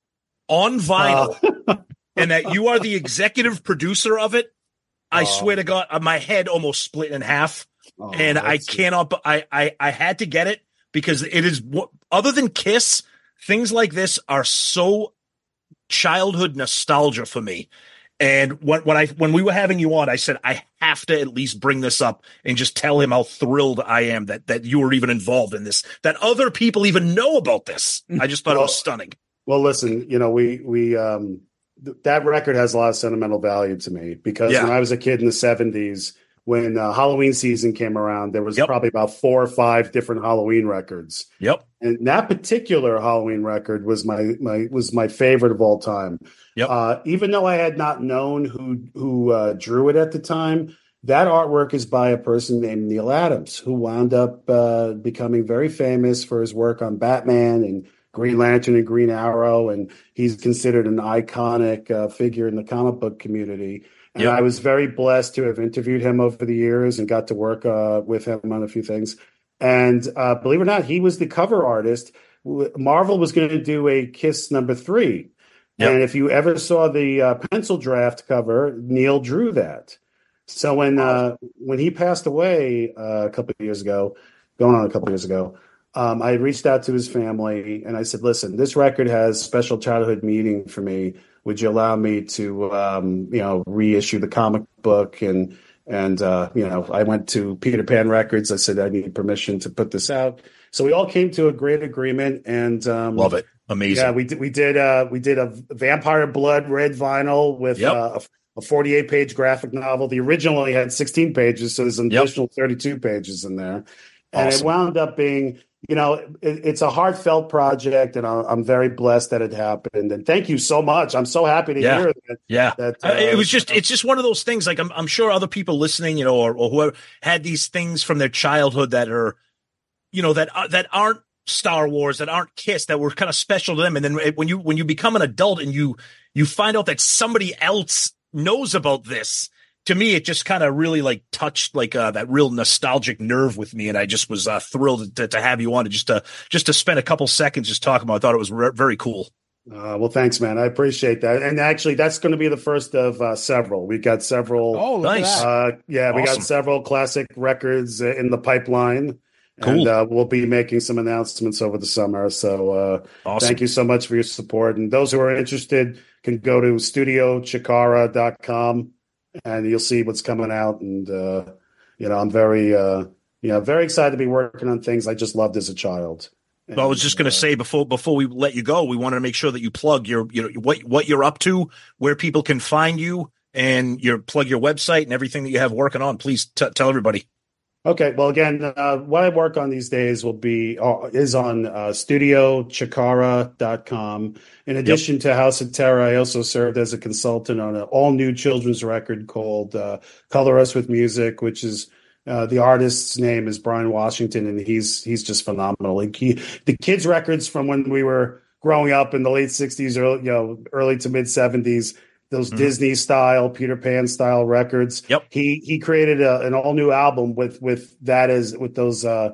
on vinyl uh. and that you are the executive producer of it, I uh. swear to God, my head almost split in half. Oh, and I cannot, I, I, I had to get it because it is, other than Kiss, things like this are so childhood nostalgia for me. And when, when I, when we were having you on, I said, I have to at least bring this up and just tell him how thrilled I am that, that you were even involved in this, that other people even know about this. I just thought well, it was stunning. Well, listen, you know, we, we, um, th- that record has a lot of sentimental value to me because yeah. when I was a kid in the seventies, when uh, Halloween season came around, there was yep. probably about four or five different Halloween records. Yep. And that particular Halloween record was my my was my favorite of all time. Yep. Uh, even though I had not known who who uh, drew it at the time, that artwork is by a person named Neil Adams, who wound up uh, becoming very famous for his work on Batman and Green Lantern and Green Arrow, and he's considered an iconic uh, figure in the comic book community. And yep. I was very blessed to have interviewed him over the years and got to work uh, with him on a few things. And uh, believe it or not, he was the cover artist. Marvel was going to do a Kiss number three. Yep. And if you ever saw the uh, pencil draft cover, Neil drew that. So when uh, when he passed away uh, a couple of years ago, going on a couple of years ago, um, I reached out to his family and I said, listen, this record has special childhood meaning for me. Would you allow me to, um, you know, reissue the comic book? And, and uh, you know, I went to Peter Pan Records. I said, I need permission to put this out. So we all came to a great agreement and um, love it. Amazing. Yeah, we did. We did. Uh, we did a Vampire Blood red vinyl with yep. uh, a, a forty-eight page graphic novel. The original only had sixteen pages, so there's an yep. additional thirty-two pages in there. And awesome. It wound up being, you know, it, it's a heartfelt project, and I'm very blessed that it happened. And thank you so much. I'm so happy to yeah. hear that. Yeah, that, uh, it was just, it's just one of those things. Like I'm, I'm sure other people listening, you know, or, or whoever had these things from their childhood that are, you know, that uh, that aren't Star Wars, that aren't Kiss, that were kind of special to them. And then when you when you become an adult and you you find out that somebody else knows about this. To me, it just kind of really like touched like uh, that real nostalgic nerve with me, and I just was uh, thrilled to, to have you on, and just to just to spend a couple seconds just talking about. I thought it was re- very cool. Uh, well, thanks, man. I appreciate that. And actually, that's going to be the first of uh, several. We got several. Oh, nice. Uh, yeah, awesome. We got several classic records in the pipeline. Cool. And uh, we'll be making some announcements over the summer. So uh, awesome. Thank you so much for your support. And those who are interested can go to studio chikara dot com. And you'll see what's coming out. And, uh, you know, I'm very, uh, you know, very excited to be working on things I just loved as a child. And, well, I was just going to uh, say before before we let you go, we wanted to make sure that you plug your, you know, what what you're up to, where people can find you, and your plug your website and everything that you have working on. Please t- tell everybody. Okay. Well, again, uh, what I work on these days will be uh, is on uh, studio chikara dot com. In addition yep. to House of Terror, I also served as a consultant on an all-new children's record called uh, Color Us with Music, which is uh, the artist's name is Brian Washington, and he's he's just phenomenal. Like he, the kids' records from when we were growing up in the late sixties, or you know, early to mid seventies. Those mm-hmm. Disney style, Peter Pan style records. Yep. He he created a, an all new album with with that as with those uh,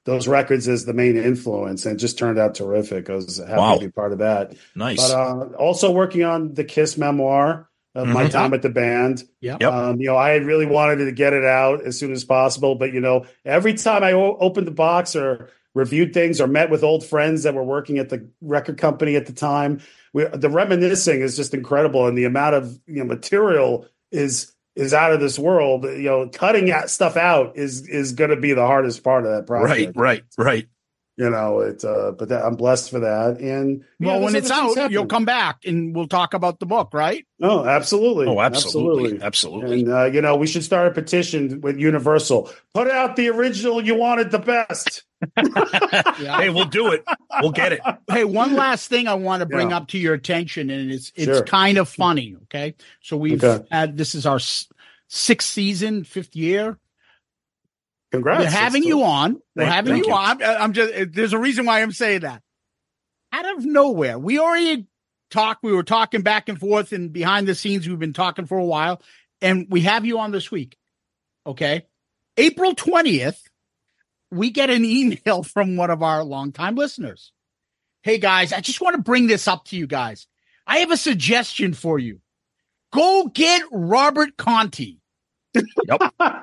those records as the main influence, and it just turned out terrific. I was happy Wow. to be part of that. Nice. But uh, also working on the Kiss memoir of my Mhm. time at the band. Yep. Yep. Um, you know, I had really wanted to get it out as soon as possible, but you know, every time I o- opened the box or reviewed things or met with old friends that were working at the record company at the time, we, the reminiscing is just incredible, and the amount of you know material is is out of this world. You know, cutting that stuff out is is going to be the hardest part of that Right, project. right, right. You know, it. Uh, but that, I'm blessed for that. And yeah, Well, there's when it's other things out, you'll happening. come back and we'll talk about the book, right? Oh, absolutely. Oh, absolutely, absolutely. And, uh, you know, we should start a petition with Universal. Put out the original You Wanted the Best. Hey, we'll do it. We'll get it. Hey, one last thing I want to bring Yeah. up to your attention, and it's it's Sure. kind of funny. Okay, so we've Okay. had this is our s- sixth season, fifth year. Congrats. We're having That's you cool. on. We're Thank- having thank you you. on. I'm, I'm just. There's a reason why I'm saying that. Out of nowhere, we already talked. We were talking back and forth, and behind the scenes, we've been talking for a while, and we have you on this week. Okay, April twentieth, we get an email from one of our longtime listeners. Hey guys, I just want to bring this up to you guys. I have a suggestion for you. Go get Robert Conti. Yep.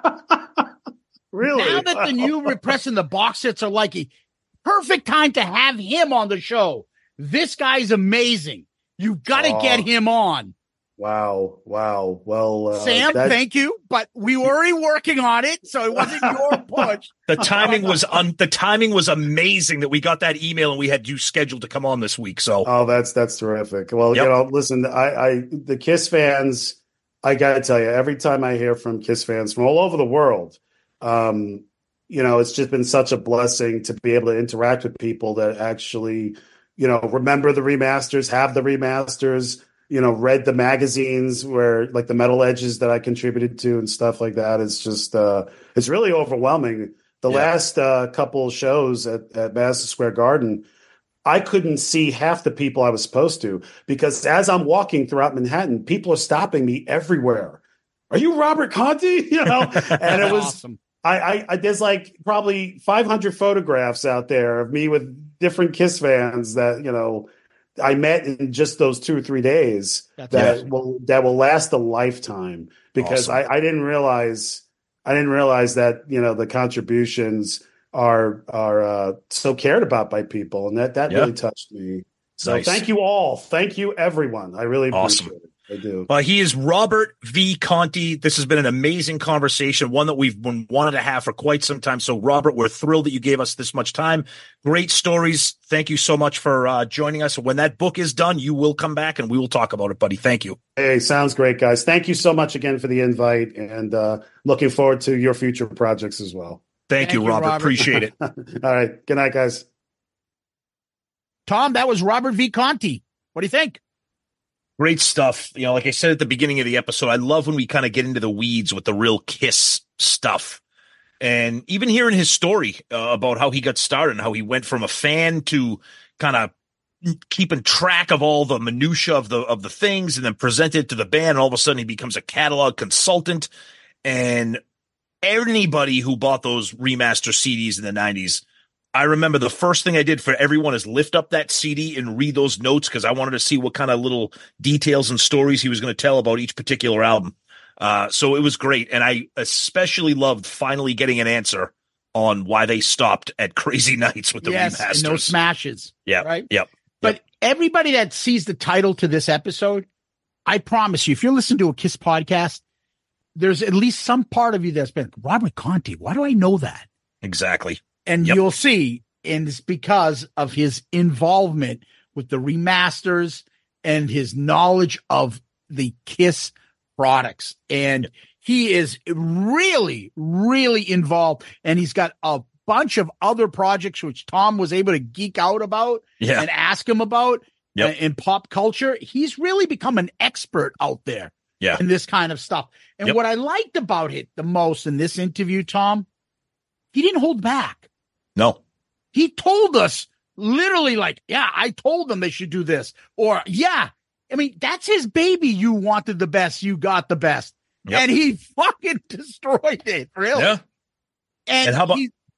Really? Now that the new Repress and the box sets are like a perfect time to have him on the show. This guy's amazing. You've got to Oh. get him on. Wow. Wow. Well, uh, Sam, that- thank you, but we were already working on it, so it wasn't your push. The timing was un- the timing was amazing that we got that email and we had you scheduled to come on this week. So Oh, that's that's terrific. Well, Yep. you know, listen, I, I the Kiss fans, I got to tell you, every time I hear from Kiss fans from all over the world, um, you know, it's just been such a blessing to be able to interact with people that actually, you know, remember the remasters, have the remasters, you know, read the magazines where like the Metal Edges that I contributed to and stuff like that. It's just, uh, it's really overwhelming. The Yeah. last uh, couple of shows at, at Madison Square Garden, I couldn't see half the people I was supposed to because as I'm walking throughout Manhattan, people are stopping me everywhere. Are you Robert Conti? You know, and it was, awesome. I, I, I, there's like probably five hundred photographs out there of me with different Kiss fans that, you know, I met in just those two or three days That's that awesome. will, that will last a lifetime because Awesome. I, I didn't realize, I didn't realize that, you know, the contributions are, are, uh, so cared about by people. And that, that Yeah. really touched me. So Nice. thank you all. Thank you everyone. I really Awesome. appreciate it. I do. Uh, he is Robert V. Conti. This has been an amazing conversation, one that we've been wanted to have for quite some time. So, Robert, we're thrilled that you gave us this much time. Great stories. Thank you so much for uh, joining us. When that book is done, you will come back and we will talk about it, buddy. Thank you. Hey, sounds great, guys. Thank you so much again for the invite and uh, looking forward to your future projects as well. Thank, Thank you, you, Robert. Robert. Appreciate it. All right. Good night, guys. Tom, that was Robert V. Conti. What do you think? Great stuff. You know, like I said at the beginning of the episode, I love when we kind of get into the weeds with the real Kiss stuff. And even hearing his story uh, about how he got started and how he went from a fan to kind of keeping track of all the minutia of the of the things and then present it to the band. And all of a sudden he becomes a catalog consultant. And anybody who bought those remaster C Ds in the nineties, I remember the first thing I did for everyone is lift up that C D and read those notes because I wanted to see what kind of little details and stories he was going to tell about each particular album. Uh, so it was great. And I especially loved finally getting an answer on why they stopped at Crazy Nights with the yes, remasters. and no smashes. Yeah. Right? Yep. But everybody that sees the title to this episode, I promise you, if you're listening to a Kiss podcast, there's at least some part of you that's been, Robert Conti, why do I know that? Exactly. And Yep. you'll see, and it's because of his involvement with the remasters and his knowledge of the Kiss products. And he is really, really involved. And he's got a bunch of other projects which Tom was able to geek out about Yeah. and ask him about Yep. uh, in pop culture. He's really become an expert out there Yeah. in this kind of stuff. And Yep. what I liked about it the most in this interview, Tom, he didn't hold back. No. He told us literally like, yeah, I told them they should do this. Or, yeah, I mean, that's his baby. You wanted the best. You got the best. Yep. And he fucking destroyed it. Really. Yeah. And, And how about- he,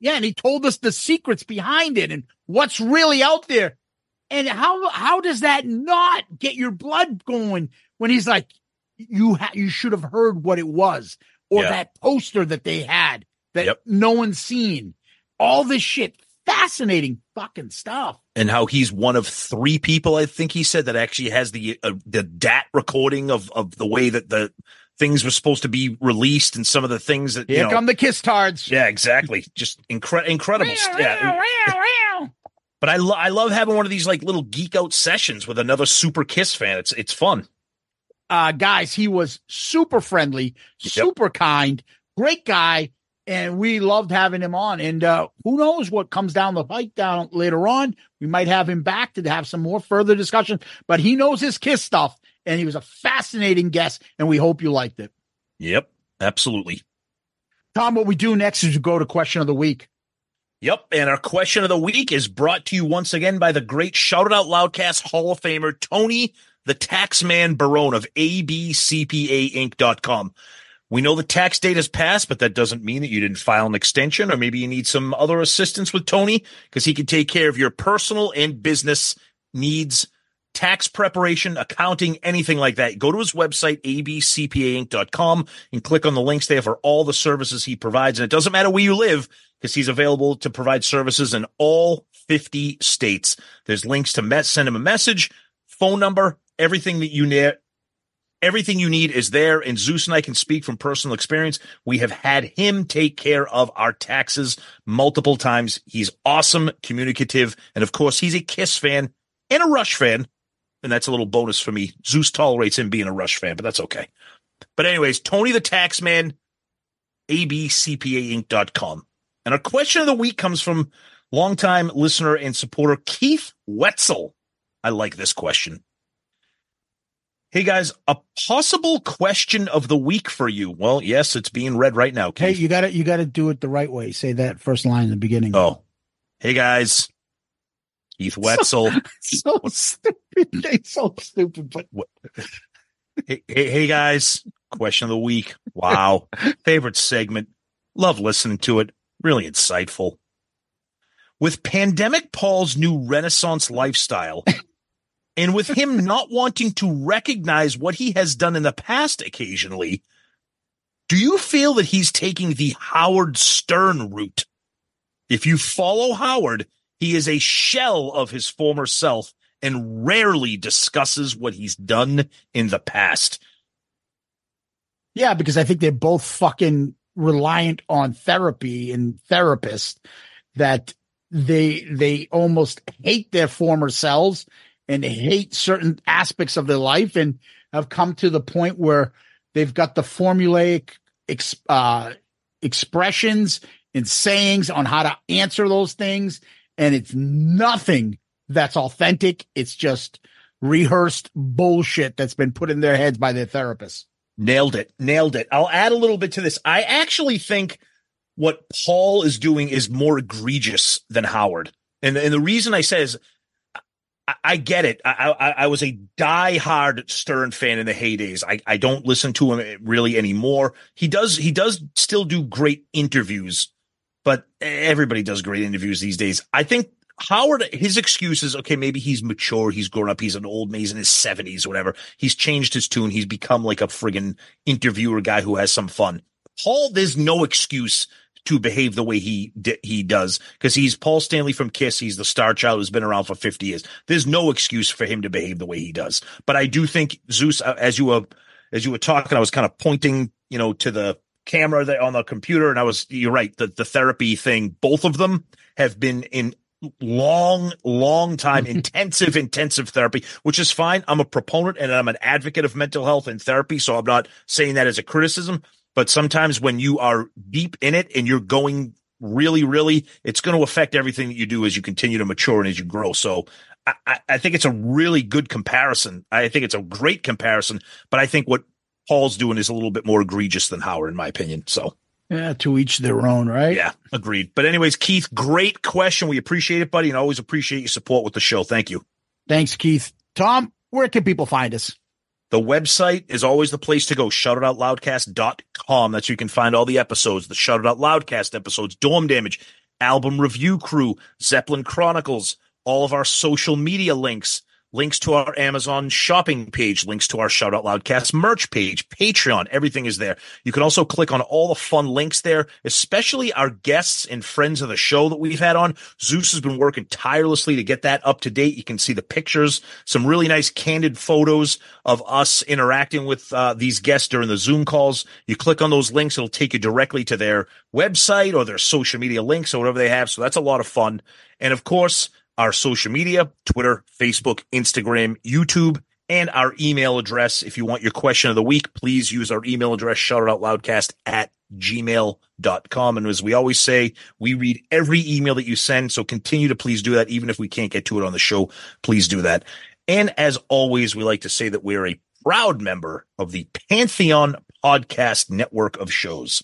Yeah, and he told us the secrets behind it and what's really out there. And how how does that not get your blood going when he's like, you ha- you should have heard what it was, or Yeah. that poster that they had that Yep. no one's seen. All this shit, fascinating fucking stuff. And how he's one of three people, I think he said, that actually has the uh, the D A T recording of of the way that the things were supposed to be released and some of the things that, you Here know, come the kiss tards. yeah, exactly. Just incre- incredible. st- yeah. But I, lo- I love having one of these like little geek out sessions with another super Kiss fan. It's it's fun. Uh, guys, he was super friendly, super kind, great guy, and we loved having him on. And uh, who knows what comes down the pike down later on? We might have him back to have some more further discussion. But he knows his Kiss stuff, and he was a fascinating guest, and we hope you liked it. Yep, absolutely. Tom, what we do next is we go to question of the week. Yep, and our question of the week is brought to you once again by the great Shout It Out Loudcast Hall of Famer, Tony the Taxman Barone of A B C P A Inc dot com. We know the tax date has passed, but that doesn't mean that you didn't file an extension, or maybe you need some other assistance with Tony, because he can take care of your personal and business needs, tax preparation, accounting, anything like that. Go to his website, A B C P A Inc dot com, and click on the links there for all the services he provides. And it doesn't matter where you live, because he's available to provide services in all fifty states. There's links to met, send him a message, phone number, everything that you need. Everything you need is there, and Zeus and I can speak from personal experience. We have had him take care of our taxes multiple times. He's awesome, communicative, and of course, he's a Kiss fan and a Rush fan, and that's a little bonus for me. Zeus tolerates him being a Rush fan, but that's okay. But anyways, Tony the Taxman, A B C P A Inc dot com. And our question of the week comes from longtime listener and supporter Keith Wetzel. I like this question. Hey guys, a possible question of the week for you. Well, yes, it's being read right now, Keith. Hey, you gotta you gotta do it the right way. Say that first line in the beginning. Oh, hey guys, Keith Wetzel. So, so stupid. They so stupid, but hey, hey, hey guys, question of the week. Wow, favorite segment. Love listening to it. Really insightful. With Pandemic Paul's new Renaissance lifestyle, and with him not wanting to recognize what he has done in the past occasionally, do you feel that he's taking the Howard Stern route? If you follow Howard, he is a shell of his former self and rarely discusses what he's done in the past. yeah, because I think they're both fucking reliant on therapy and therapists, that they they almost hate their former selves and hate certain aspects of their life, and have come to the point where they've got the formulaic ex, uh, expressions and sayings on how to answer those things. And it's nothing that's authentic. It's just rehearsed bullshit that's been put in their heads by their therapists. Nailed it. Nailed it. I'll add a little bit to this. I actually think what Paul is doing is more egregious than Howard. And, and the reason I say is, I, I get it. I, I, I was a diehard Stern fan in the heydays. I, I don't listen to him really anymore. He does, he does still do great interviews, but everybody does great interviews these days. I think Howard, his excuse is, okay, maybe he's mature, he's grown up, he's an old man, he's in his seventies or whatever. He's changed his tune. He's become like a friggin' interviewer guy who has some fun. Paul, there's no excuse to behave the way he he does, because he's Paul Stanley from Kiss. He's the star child who's been around for fifty years. There's no excuse for him to behave the way he does. But I do think, Zeus, as you were as you were talking, I was kind of pointing, you know, to the camera there on the computer, and I was, you're right, the the therapy thing. Both of them have been in long, long time, intensive, intensive therapy, which is fine. I'm a proponent and I'm an advocate of mental health and therapy, so I'm not saying that as a criticism. But sometimes when you are deep in it and you're going really, really, it's going to affect everything that you do as you continue to mature and as you grow. So I, I, I think it's a really good comparison. I think it's a great comparison, but I think what Paul's doing is a little bit more egregious than Howard, in my opinion. So yeah, to each their own, right? Yeah, agreed. But anyways, Keith, great question. We appreciate it, buddy, and always appreciate your support with the show. Thank you. Thanks, Keith. Tom, where can people find us? The website is always the place to go, shout it out loudcast dot com. That's where you can find all the episodes, the Shout It Out Loudcast episodes, Dorm Damage, album review crew, Zeppelin Chronicles, all of our social media links, links to our Amazon shopping page, links to our Shout Out Loudcast merch page, Patreon, everything is there. You can also click on all the fun links there, especially our guests and friends of the show that we've had on. Zeus has been working tirelessly to get that up to date. You can see the pictures, some really nice candid photos of us interacting with uh, these guests during the Zoom calls. You click on those links, it'll take you directly to their website or their social media links or whatever they have. So that's a lot of fun. And of course, our social media, Twitter, Facebook, Instagram, YouTube, and our email address. If you want your question of the week, please use our email address, shoutitoutloudcast at gmail dot com. And as we always say, we read every email that you send, so continue to please do that. Even if we can't get to it on the show, please do that. And as always, we like to say that we're a proud member of the Pantheon Podcast Network of shows.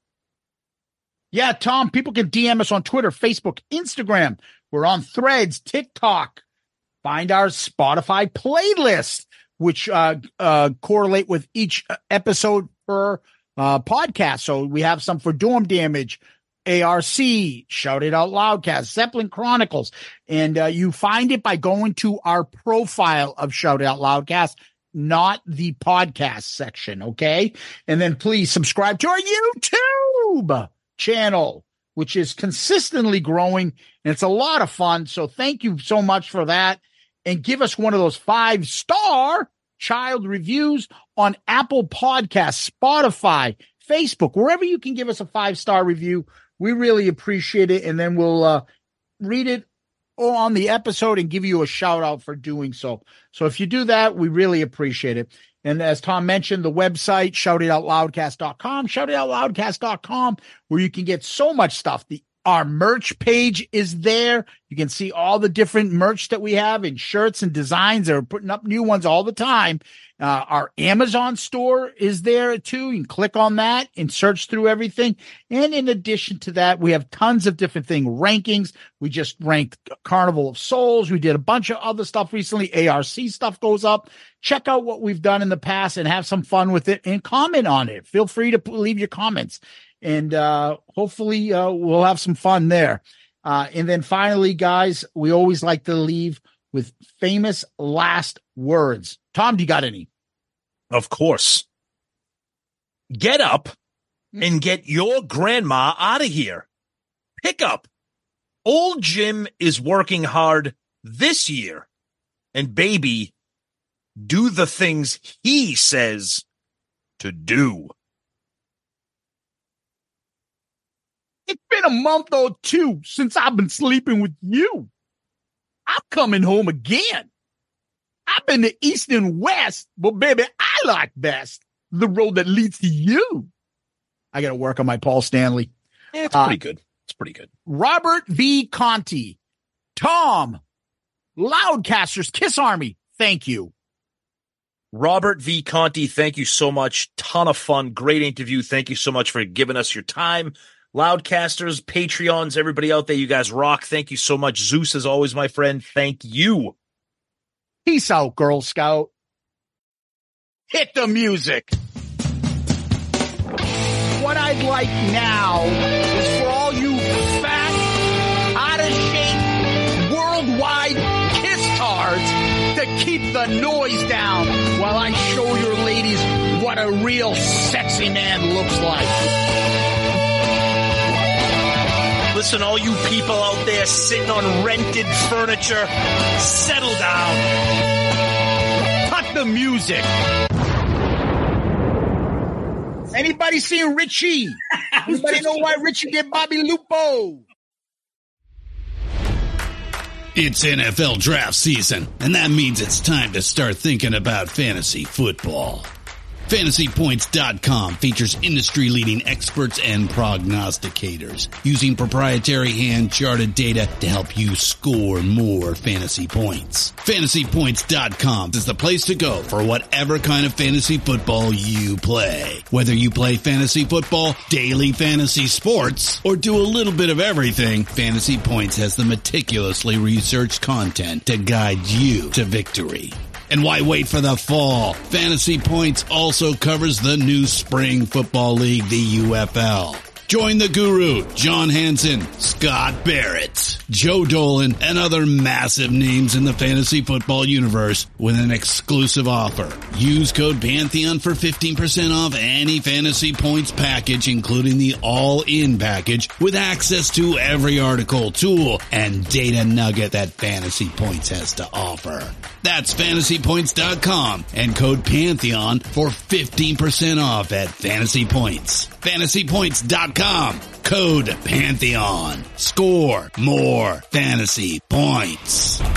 Yeah, Tom, people can D M us on Twitter, Facebook, Instagram. We're on Threads, TikTok. Find our Spotify playlist, which uh, uh, correlate with each episode per uh, podcast. So we have some for Dorm Damage, A R C, Shout It Out Loudcast, Zeppelin Chronicles. And uh, you find it by going to our profile of Shout It Out Loudcast, not the podcast section, okay? And then please subscribe to our YouTube channel, which is consistently growing, and it's a lot of fun. So thank you so much for that. And give us one of those five-star child reviews on Apple Podcasts, Spotify, Facebook, wherever you can give us a five-star review. We really appreciate it, and then we'll uh, read it on the episode and give you a shout-out for doing so. So if you do that, we really appreciate it. And as Tom mentioned, the website, shout it out loudcast dot com, shout it out loudcast dot com, where you can get so much stuff. The Our merch page is there. You can see all the different merch that we have in shirts and designs. They're putting up new ones all the time. Uh, our Amazon store is there too. You can click on that and search through everything. And in addition to that, we have tons of different thing rankings. We just ranked Carnival of Souls. We did a bunch of other stuff recently. A R C stuff goes up. Check out what we've done in the past and have some fun with it and comment on it. Feel free to leave your comments. And uh, hopefully uh, we'll have some fun there. Uh, and then finally, guys, we always like to leave with famous last words. Tom, do you got any? Of course. Get up and get your grandma out of here. Pick up. Old Jim is working hard this year. And baby, do the things he says to do. It's been a month or two since I've been sleeping with you. I'm coming home again. I've been to East and West, but baby, I like best the road that leads to you. I got to work on my Paul Stanley. Yeah, it's pretty uh, good. It's pretty good. Robert V. Conti, Tom, Loudcasters, Kiss Army, thank you. Robert V. Conti, thank you so much. Ton of fun. Great interview. Thank you so much for giving us your time. Loudcasters, Patreons, everybody out there, you guys rock. Thank you so much. Zeus, as always, my friend, thank you. Peace out, Girl Scout. Hit the music. What I'd like now is for all you fat, out-of-shape, worldwide kiss-tards to keep the noise down while I show your ladies what a real sexy man looks like. Listen, all you people out there sitting on rented furniture, settle down. Cut the music. Anybody seen Richie? Anybody know why Richie did Bobby Lupo? It's N F L draft season, and that means it's time to start thinking about fantasy football. Fantasy Points dot com features industry-leading experts and prognosticators using proprietary hand-charted data to help you score more fantasy points. Fantasy Points dot com is the place to go for whatever kind of fantasy football you play. Whether you play fantasy football, daily fantasy sports, or do a little bit of everything, Fantasy Points has the meticulously researched content to guide you to victory. And why wait for the fall? Fantasy Points also covers the new spring football league, the U F L. Join the guru, John Hansen, Scott Barrett, Joe Dolan, and other massive names in the fantasy football universe with an exclusive offer. Use code Pantheon for fifteen percent off any Fantasy Points package, including the all-in package with access to every article, tool, and data nugget that Fantasy Points has to offer. That's fantasy points dot com and code Pantheon for fifteen percent off at Fantasy Points. fantasy points dot com, code Pantheon. Score more fantasy points.